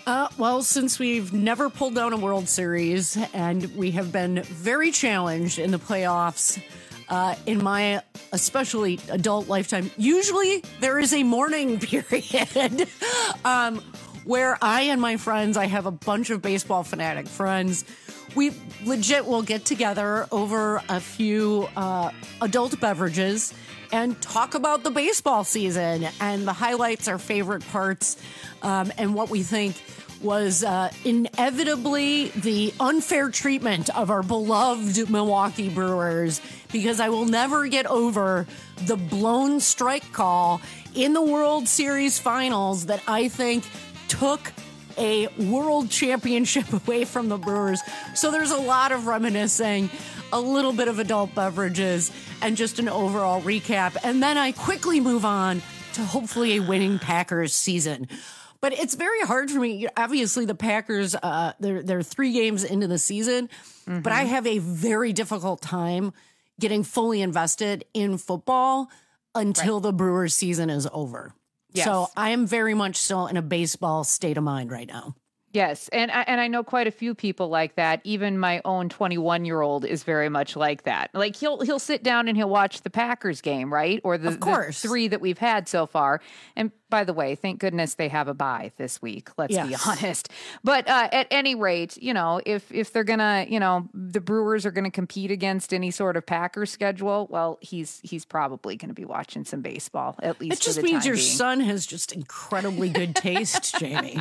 Uh, well, since we've never pulled down a World Series and we have been very challenged in the playoffs uh, in my especially adult lifetime, usually there is a mourning period um, where I and my friends, I have a bunch of baseball fanatic friends, we legit will get together over a few uh, adult beverages and talk about the baseball season and the highlights, our favorite parts, um, and what we think was uh, inevitably the unfair treatment of our beloved Milwaukee Brewers, because I will never get over the blown strike call in the World Series finals that I think took a world championship away from the Brewers. So there's a lot of reminiscing, a little bit of adult beverages, and just an overall recap. And then I quickly move on to hopefully a winning Packers season. But it's very hard for me. Obviously, the Packers, uh, they're, they're three games into the season, mm-hmm. but I have a very difficult time getting fully invested in football until right. the Brewers season is over. Yes. So I am very much still in a baseball state of mind right now. Yes, and I, and I know quite a few people like that. Even my own twenty-one-year-old is very much like that. Like he'll he'll sit down and he'll watch the Packers game, right? Or the, of course. the three that we've had so far. And by the way, thank goodness they have a bye this week. Let's yes. be honest. But uh, at any rate, you know, if if they're gonna, you know, the Brewers are gonna compete against any sort of Packers schedule, well, he's he's probably gonna be watching some baseball at least. It just for the means time your being. son has just incredibly good taste, Jamie.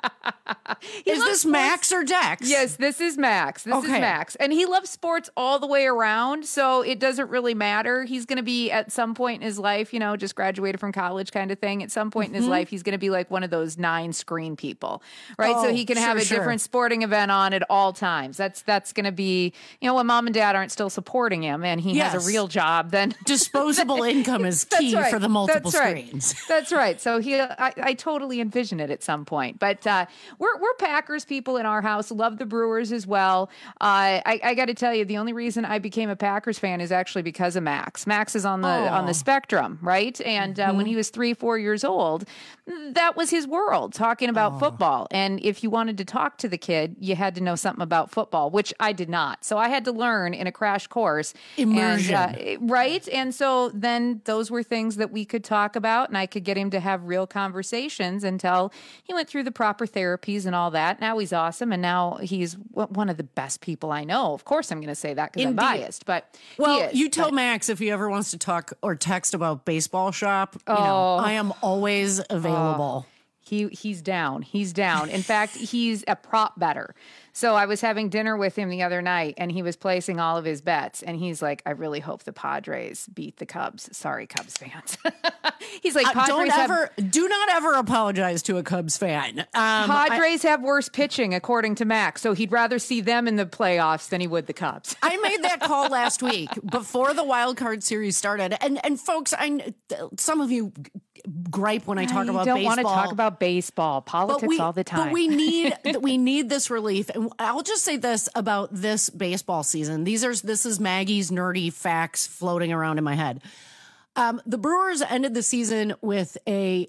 He is this sports. Max or Dex? Yes, this is Max. This okay. is Max. And he loves sports all the way around, so it doesn't really matter. He's going to be at some point in his life, you know, just graduated from college kind of thing. At some point mm-hmm. in his life, he's going to be like one of those nine screen people, right? Oh, so he can sure, have a sure. different sporting event on at all times. That's that's going to be, you know, when mom and dad aren't still supporting him and he yes. has a real job, then disposable income is key right. for the multiple that's right. screens. That's right. So he, I, I totally envision it at some point. But uh, we're we're Packers people in our house, love the Brewers as well. Uh, I, I got to tell you, the only reason I became a Packers fan is actually because of Max. Max is on the oh. on the spectrum, right? And uh, mm-hmm. when he was three, four years old, that was his world, talking about oh. football. And if you wanted to talk to the kid, you had to know something about football, which I did not. So I had to learn in a crash course. Immersion. And, uh, right? And so then those were things that we could talk about, and I could get him to have real conversations until he went through the proper therapies and all that. Now he's awesome, and now he's one of the best people I know. Of course, I'm going to say that because I'm biased, but well, he is, you tell but, Max if he ever wants to talk or text about baseball shop. You oh, know, I am always available. Oh, he he's down. He's down. In fact, he's a prop better. So I was having dinner with him the other night, and he was placing all of his bets, and he's like, "I really hope the Padres beat the Cubs." Sorry, Cubs fans. He's like, uh, "Don't have, ever, do not ever apologize to a Cubs fan." Um, Padres I, have worse pitching, according to Max, so he'd rather see them in the playoffs than he would the Cubs. I made that call last week before the wild card series started, and and folks, I some of you gripe when I talk I about don't baseball. want to talk about baseball, politics we, all the time. But we need we need this relief. And I'll just say this about this baseball season. These are this is Maggie's nerdy facts floating around in my head. Um, the Brewers ended the season with a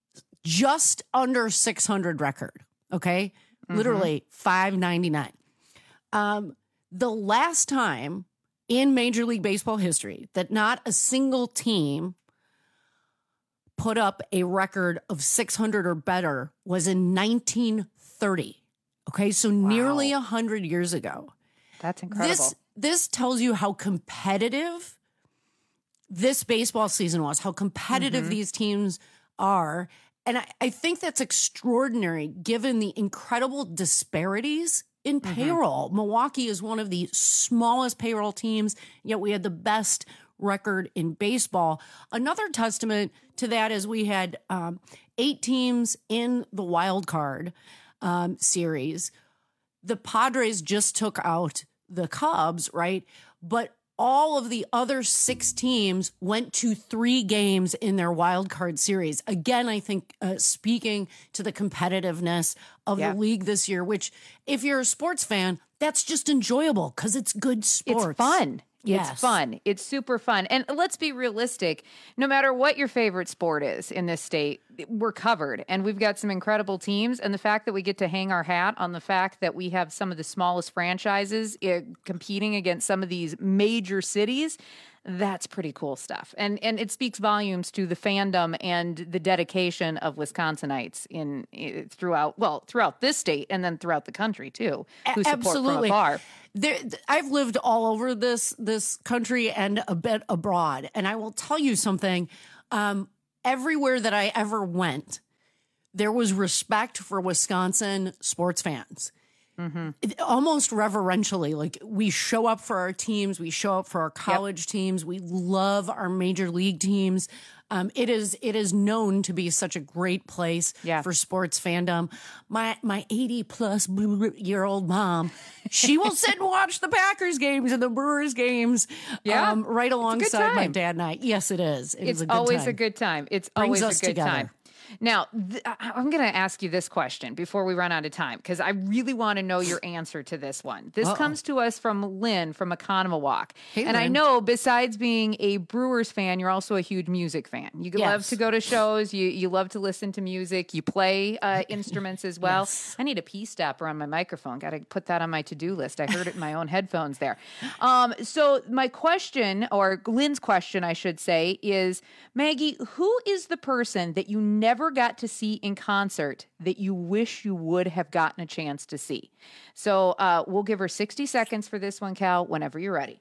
just under six hundred record. Okay, mm-hmm. literally five ninety-nine. Um, the last time in Major League Baseball history that not a single team put up a record of six hundred or better was in nineteen thirty. Okay, so wow. nearly one hundred years ago. That's incredible. This, this tells you how competitive this baseball season was, how competitive mm-hmm. these teams are. And I, I think that's extraordinary given the incredible disparities in payroll. Mm-hmm. Milwaukee is one of the smallest payroll teams, yet we had the best record in baseball. Another testament to that is we had um, eight teams in the wild card um, series. The Padres just took out the Cubs, right? But all of the other six teams went to three games in their wild card series. Again, I think uh, speaking to the competitiveness of yeah. the league this year, which if you're a sports fan, that's just enjoyable because it's good sports. It's fun. Yes. It's fun. It's super fun. And let's be realistic. No matter what your favorite sport is in this state, we're covered. And we've got some incredible teams. And the fact that we get to hang our hat on the fact that we have some of the smallest franchises uh, competing against some of these major cities, that's pretty cool stuff. And and it speaks volumes to the fandom and the dedication of Wisconsinites in, in throughout, well, throughout this state and then throughout the country too, who support Absolutely. from afar. There, I've lived all over this this country and a bit abroad, and I will tell you something. Um, everywhere that I ever went, there was respect for Wisconsin sports fans. Mm-hmm. It, almost reverentially, like we show up for our teams, we show up for our college yep. teams, we love our major league teams. Um, it is it is known to be such a great place yeah. for sports fandom. My my eighty plus year old mom, she will sit and watch the Packers games and the Brewers games, yeah, um, right alongside my dad and I. Yes, it is. It it's is a good always time. a good time. It's Brings always us a good together. time. Now, th- I'm going to ask you this question before we run out of time, because I really want to know your answer to this one. This Uh-oh. comes to us from Lynn from Economawalk. Hey, and Lynn. I know besides being a Brewers fan, you're also a huge music fan. You Yes. love to go to shows. You you love to listen to music. You play uh, instruments as well. Yes. I need a P stopper on my microphone. Got to put that on my to-do list. I heard it in my own headphones there. Um, so my question, or Lynn's question, I should say, is, Maggie, who is the person that you never got to see in concert that you wish you would have gotten a chance to see? So uh, we'll give her sixty seconds for this one, Cal, whenever you're ready.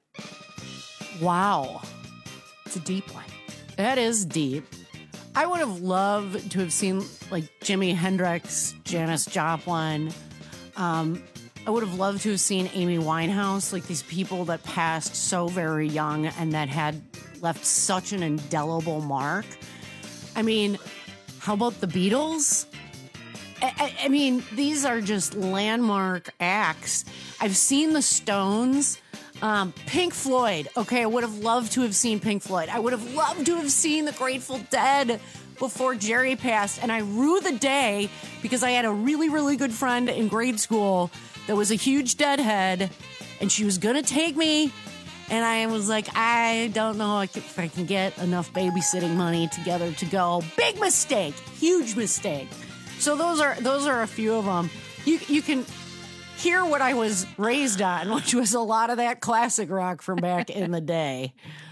Wow. It's a deep one. That is deep. I would have loved to have seen like Jimi Hendrix, Janis Joplin. Um, I would have loved to have seen Amy Winehouse, like these people that passed so very young and that had left such an indelible mark. I mean, how about the Beatles? I, I, I mean, these are just landmark acts. I've seen the Stones. Um, Pink Floyd. Okay, I would have loved to have seen Pink Floyd. I would have loved to have seen the Grateful Dead before Jerry passed. And I rue the day because I had a really, really good friend in grade school that was a huge Deadhead, and she was going to take me. And I was like, I don't know if I can get enough babysitting money together to go. Big mistake, huge mistake. So those are those are a few of them. You you can hear what I was raised on, which was a lot of that classic rock from back in the day.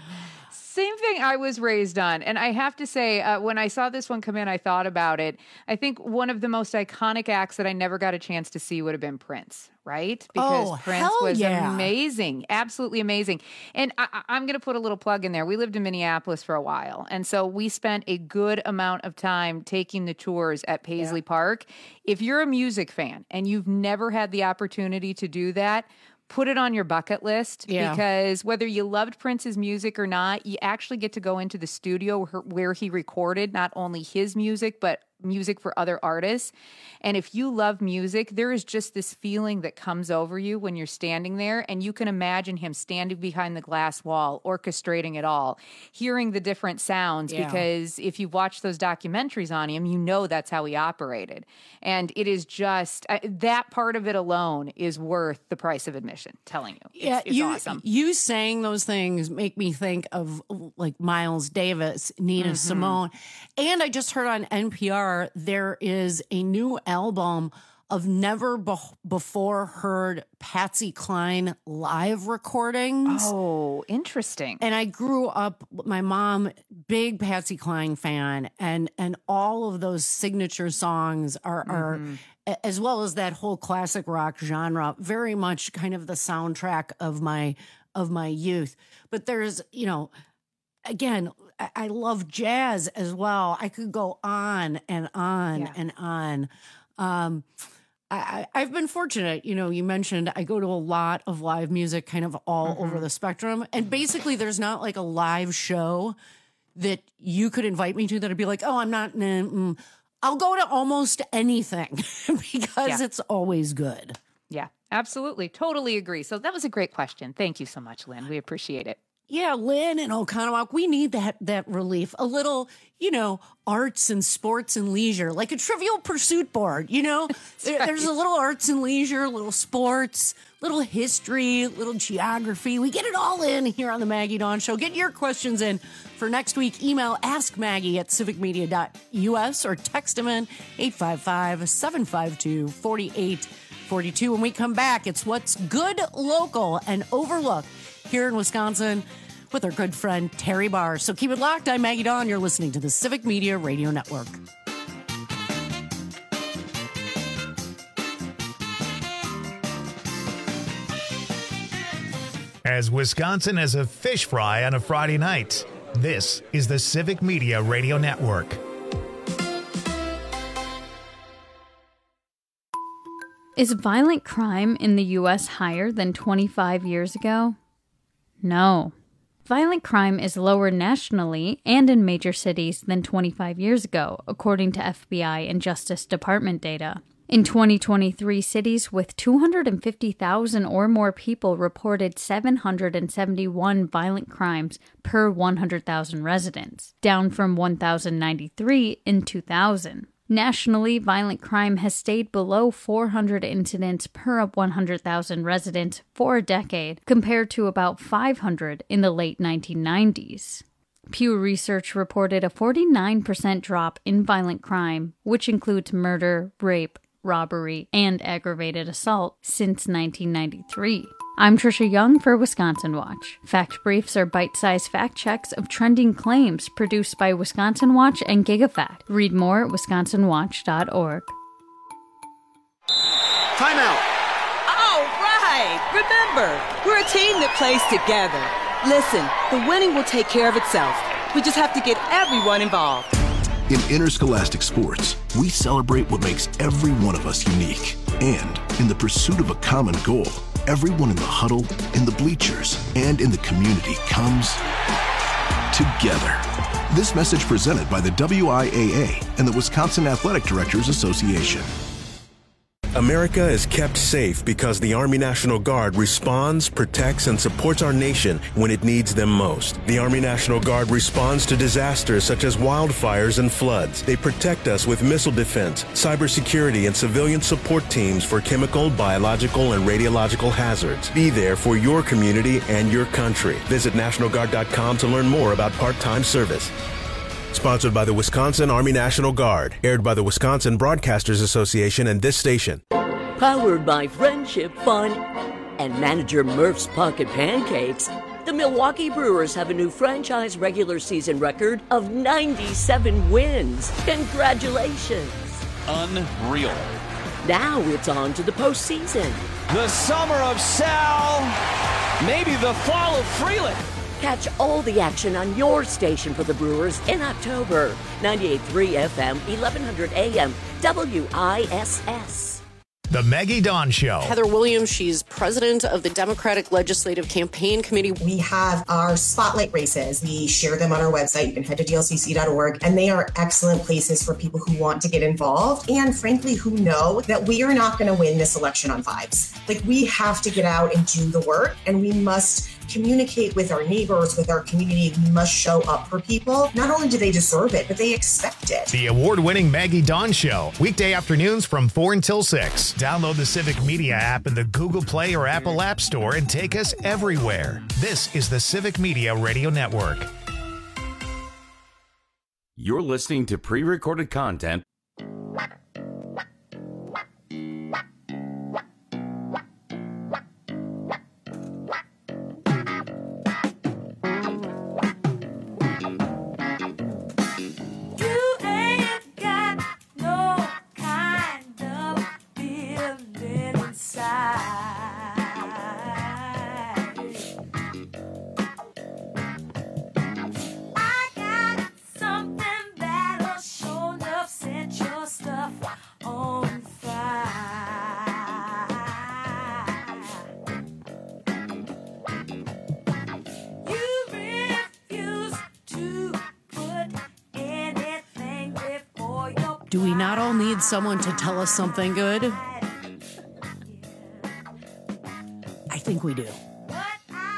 Same thing I was raised on. And I have to say, uh, when I saw this one come in, I thought about it. I think one of the most iconic acts that I never got a chance to see would have been Prince, right? Because Oh, Prince hell was yeah. amazing, absolutely amazing. And I, I- I'm going to put a little plug in there. We lived in Minneapolis for a while. And so we spent a good amount of time taking the tours at Paisley Park. If you're a music fan and you've never had the opportunity to do that, put it on your bucket list, Yeah. because whether you loved Prince's music or not, you actually get to go into the studio where, where he recorded not only his music, but music for other artists. And if you love music, there is just this feeling that comes over you when you're standing there, and you can imagine him standing behind the glass wall, orchestrating it all, hearing the different sounds, Yeah. because if you've watched those documentaries on him, you know that's how he operated. And it is just, uh, that part of it alone is worth the price of admission, telling you. It's, Yeah, it's you awesome. you saying those things make me think of like Miles Davis, Nina Mhm. Simone, and I just heard on N P R there is a new album of never be- before heard Patsy Cline live recordings. Oh, interesting. And I grew up, my mom, big Patsy Cline fan, and and all of those signature songs are are. Mhm. a- as well as that whole classic rock genre, very much kind of the soundtrack of my of my youth. But there's, you know, again, I, I love jazz as well. I could go on and on Yeah. and on. Um, I, I- I've been fortunate. You know, you mentioned I go to a lot of live music, kind of all over the spectrum, and basically, there's not like a live show that you could invite me to that I'd be like, oh, I'm not. Nah, mm. I'll go to almost anything because Yeah. it's always good. Yeah, absolutely. Totally agree. So that was a great question. Thank you so much, Lynn. We appreciate it. Yeah, Lynn and Oconomowoc, we need that that relief. A little, you know, arts and sports and leisure, like a Trivial Pursuit board, you know? There, right. There's a little arts and leisure, little sports, little history, little geography. We get it all in here on the Maggie Dawn Show. Get your questions in for next week. Email ask maggie at civic media dot u s or text them in eight five five, seven five two, four eight four two. When we come back, it's what's good, local, and overlooked here in Wisconsin with our good friend Terry Barr. So keep it locked. I'm Maggie Dawn. You're listening to the Civic Media Radio Network. As Wisconsin as a fish fry on a Friday night, this is the Civic Media Radio Network. Is violent crime in the U S higher than twenty-five years ago? No. Violent crime is lower nationally and in major cities than twenty-five years ago, according to F B I and Justice Department data. In twenty twenty-three, cities with two hundred fifty thousand or more people reported seven hundred seventy-one violent crimes per one hundred thousand residents, down from one thousand ninety-three in two thousand. Nationally, violent crime has stayed below four hundred incidents per one hundred thousand residents for a decade, compared to about five hundred in the late nineteen nineties. Pew Research reported a forty-nine percent drop in violent crime, which includes murder, rape, robbery, and aggravated assault since nineteen ninety-three. I'm Trisha Young for Wisconsin Watch. Fact Briefs are bite-sized fact checks of trending claims produced by Wisconsin Watch and GigaFact. Read more at wisconsin watch dot org. Timeout! All right! Remember, we're a team that plays together. Listen, the winning will take care of itself. We just have to get everyone involved. In interscholastic sports, we celebrate what makes every one of us unique. And in the pursuit of a common goal, everyone in the huddle, in the bleachers, and in the community comes together. This message presented by the W I A A and the Wisconsin Athletic Directors Association. America is kept safe because the Army National Guard responds, protects, and supports our nation when it needs them most. The Army National Guard responds to disasters such as wildfires and floods. They protect us with missile defense, cybersecurity, and civilian support teams for chemical, biological, and radiological hazards. Be there for your community and your country. Visit national guard dot com to learn more about part-time service. Sponsored by the Wisconsin Army National Guard. Aired by the Wisconsin Broadcasters Association and this station. Powered by Friendship Fun and manager Murph's Pocket Pancakes, the Milwaukee Brewers have a new franchise regular season record of ninety-seven wins. Congratulations. Unreal. Now it's on to the postseason. The summer of Sal, maybe the fall of Freeland. Catch all the action on your station for the Brewers in October. ninety-eight point three F M, eleven hundred A M, W I S S. The Maggie Dawn Show. Heather Williams, she's president of the Democratic Legislative Campaign Committee. We have our spotlight races. We share them on our website. You can head to D L C C dot org, and they are excellent places for people who want to get involved and, frankly, who know that we are not going to win this election on vibes. Like, we have to get out and do the work, and we must communicate with our neighbors, with our community. We must show up for people. Not only do they deserve it, but they expect it. The award-winning Maggie Dawn Show. Weekday afternoons from four until six. Download the Civic Media app in the Google Play or Apple App Store and take us everywhere. This is the Civic Media Radio Network. You're listening to pre-recorded content. Do we not all need someone to tell us something good? I think we do.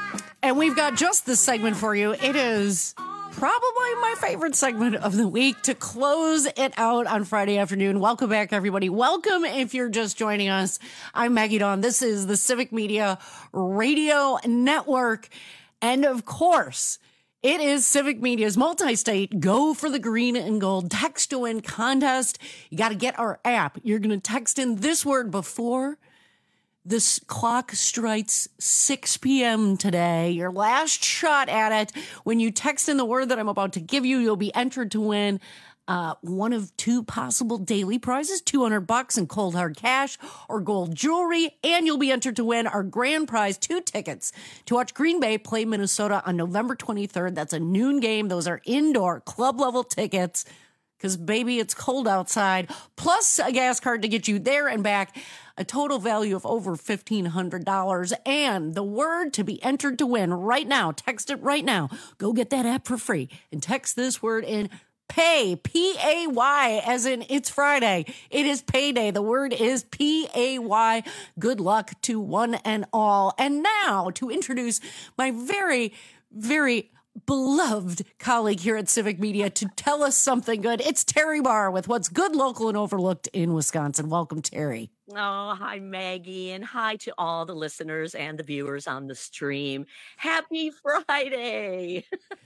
And we've got just this segment for you. It is probably my favorite segment of the week to close it out on Friday afternoon. Welcome back, everybody. Welcome if you're just joining us. I'm Maggie Dawn. This is the Civic Media Radio Network. And of course, it is Civic Media's multi-state Go for the Green and Gold Text to Win contest. You got to get our app. You're going to text in this word before this clock strikes six p.m. today. Your last shot at it. When you text in the word that I'm about to give you, you'll be entered to win uh, one of two possible daily prizes, two hundred bucks in cold hard cash or gold jewelry. And you'll be entered to win our grand prize, two tickets to watch Green Bay play Minnesota on November twenty-third. That's a noon game. Those are indoor club level tickets. Because, baby, it's cold outside, plus a gas card to get you there and back, a total value of over fifteen hundred dollars. And the word to be entered to win right now, text it right now. Go get that app for free and text this word in pay, P A Y, as in it's Friday. It is payday. The word is P A Y. Good luck to one and all. And now to introduce my very, very beloved colleague here at Civic Media to tell us something good. It's Terry Barr with what's good, local, and overlooked in Wisconsin. Welcome, Terry. Oh, hi, Maggie, and hi to all the listeners and the viewers on the stream. Happy Friday.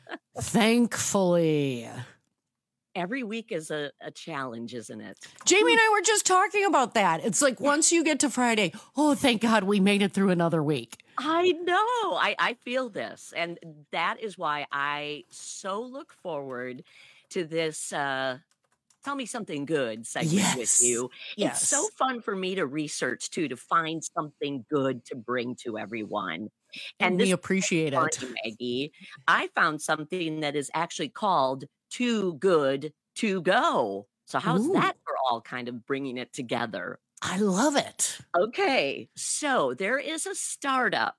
Thankfully. Every week is a, a challenge, isn't it? Jamie and I were just talking about that. It's like once you get to Friday, oh, thank God we made it through another week. I know. I, I feel this. And that is why I so look forward to this uh, Tell Me Something Good segment Yes. with you. Yes. It's so fun for me to research, too, to find something good to bring to everyone. And this we is appreciate funny, it. Maggie. I found something that is actually called Too Good to Go. So how's Ooh. that for all kind of bringing it together? I love it. Okay, so there is a startup,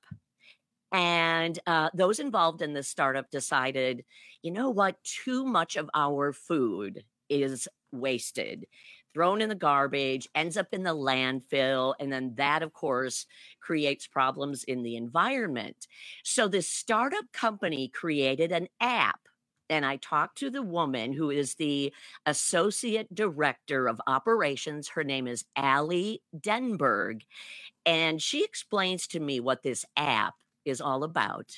and uh, those involved in this startup decided, you know what, too much of our food is wasted, thrown in the garbage, ends up in the landfill, and then that, of course, creates problems in the environment. So this startup company created an app. And I talked to the woman who is the associate director of operations. Her name is Allie Denberg. And she explains to me what this app is all about.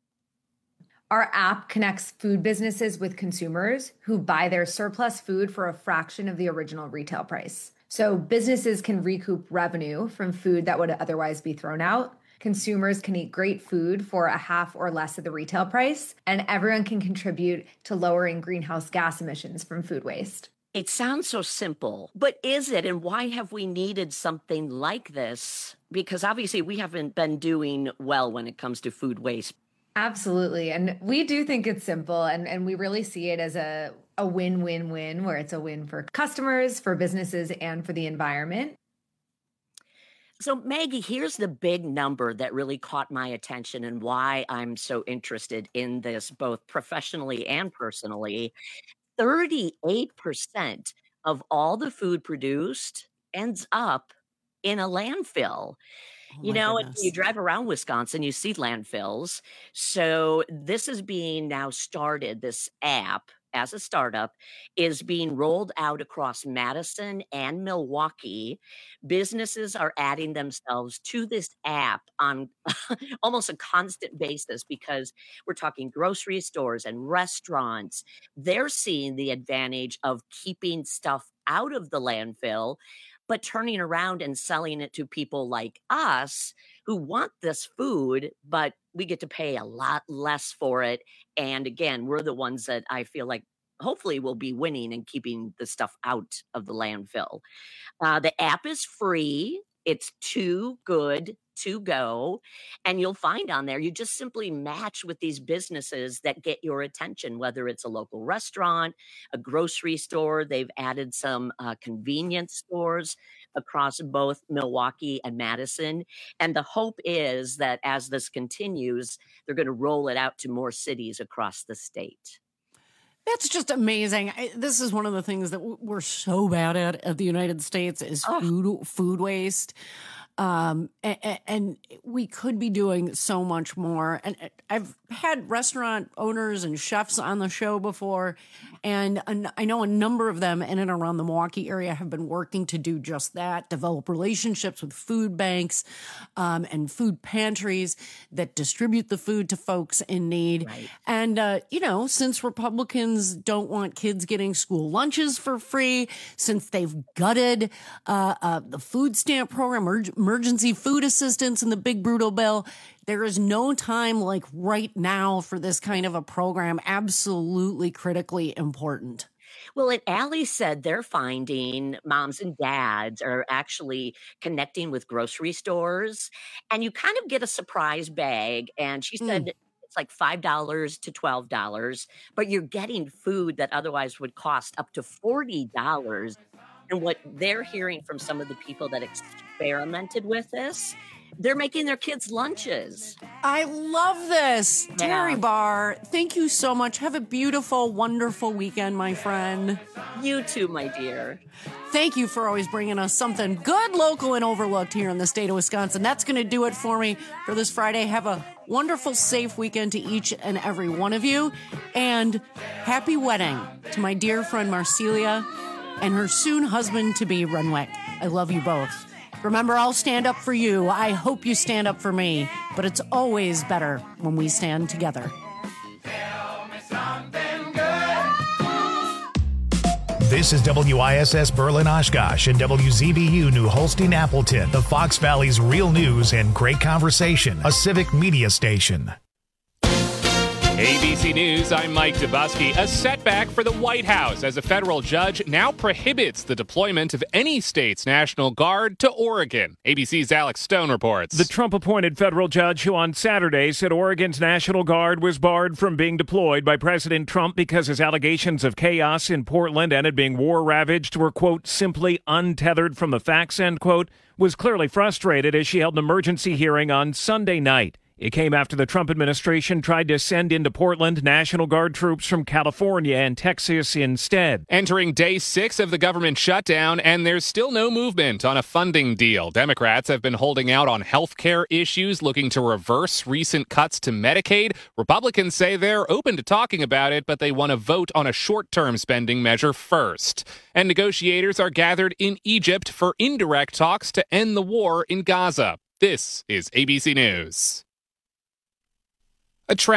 Our app connects food businesses with consumers who buy their surplus food for a fraction of the original retail price. So businesses can recoup revenue from food that would otherwise be thrown out. Consumers can eat great food for a half or less of the retail price, and everyone can contribute to lowering greenhouse gas emissions from food waste. It sounds so simple, but is it? And why have we needed something like this? Because obviously we haven't been doing well when it comes to food waste. Absolutely. And we do think it's simple, and, and we really see it as a, a win-win-win, where it's a win for customers, for businesses, and for the environment. So, Maggie, here's the big number that really caught my attention and why I'm so interested in this, both professionally and personally. thirty-eight percent of all the food produced ends up in a landfill. Oh you my know, goodness. and you drive around Wisconsin, you see landfills. So this is being now started, this app as a startup is being rolled out across Madison and Milwaukee. Businesses are adding themselves to this app on almost a constant basis because we're talking grocery stores and restaurants. They're seeing the advantage of keeping stuff out of the landfill, but turning around and selling it to people like us who want this food, but we get to pay a lot less for it. And again, we're the ones that I feel like hopefully will be winning and keeping the stuff out of the landfill. Uh, the app is free. It's Too Good to Go. And you'll find on there, you just simply match with these businesses that get your attention, whether it's a local restaurant, a grocery store. They've added some uh, convenience stores across both Milwaukee and Madison. And the hope is that as this continues, they're going to roll it out to more cities across the state. That's just amazing. I, this is one of the things that w- we're so bad at at the United States is food food waste. Um, and, and we could be doing so much more. And I've had restaurant owners and chefs on the show before, and I know a number of them in and around the Milwaukee area have been working to do just that, develop relationships with food banks um, and food pantries that distribute the food to folks in need. Right. And, uh, you know, since Republicans don't want kids getting school lunches for free, since they've gutted uh, uh, the food stamp program, emergency food assistance in the big brutal bill, there is no time like right now for this kind of a program. Absolutely critically important. Well, and Allie said they're finding moms and dads are actually connecting with grocery stores, and you kind of get a surprise bag. And she said mm. it's like five dollars to twelve dollars, but you're getting food that otherwise would cost up to forty dollars. And what they're hearing from some of the people that experimented with this, they're making their kids lunches. I love this. Yeah. Terry Barr, thank you so much. Have a beautiful, wonderful weekend, my friend. You too, my dear. Thank you for always bringing us something good, local, and overlooked here in the state of Wisconsin. That's going to do it for me for this Friday. Have a wonderful, safe weekend to each and every one of you. And happy wedding to my dear friend Marcelia and her soon husband-to-be, Renwick. I love you both. Remember, I'll stand up for you. I hope you stand up for me. But it's always better when we stand together. This is W I S S Berlin Oshkosh and W Z B U New Holstein Appleton, the Fox Valley's real news and great conversation, a civic media station. A B C News, I'm Mike Dubusky. A setback for the White House as a federal judge now prohibits the deployment of any state's National Guard to Oregon. A B C's Alex Stone reports. The Trump-appointed federal judge who on Saturday said Oregon's National Guard was barred from being deployed by President Trump because his allegations of chaos in Portland and it being war-ravaged were, quote, simply untethered from the facts, end quote, was clearly frustrated as she held an emergency hearing on Sunday night. It came after the Trump administration tried to send into Portland National Guard troops from California and Texas instead. Entering day six of the government shutdown, and there's still no movement on a funding deal. Democrats have been holding out on health care issues, looking to reverse recent cuts to Medicaid. Republicans say they're open to talking about it, but they want to vote on a short-term spending measure first. And negotiators are gathered in Egypt for indirect talks to end the war in Gaza. This is A B C News. A tra-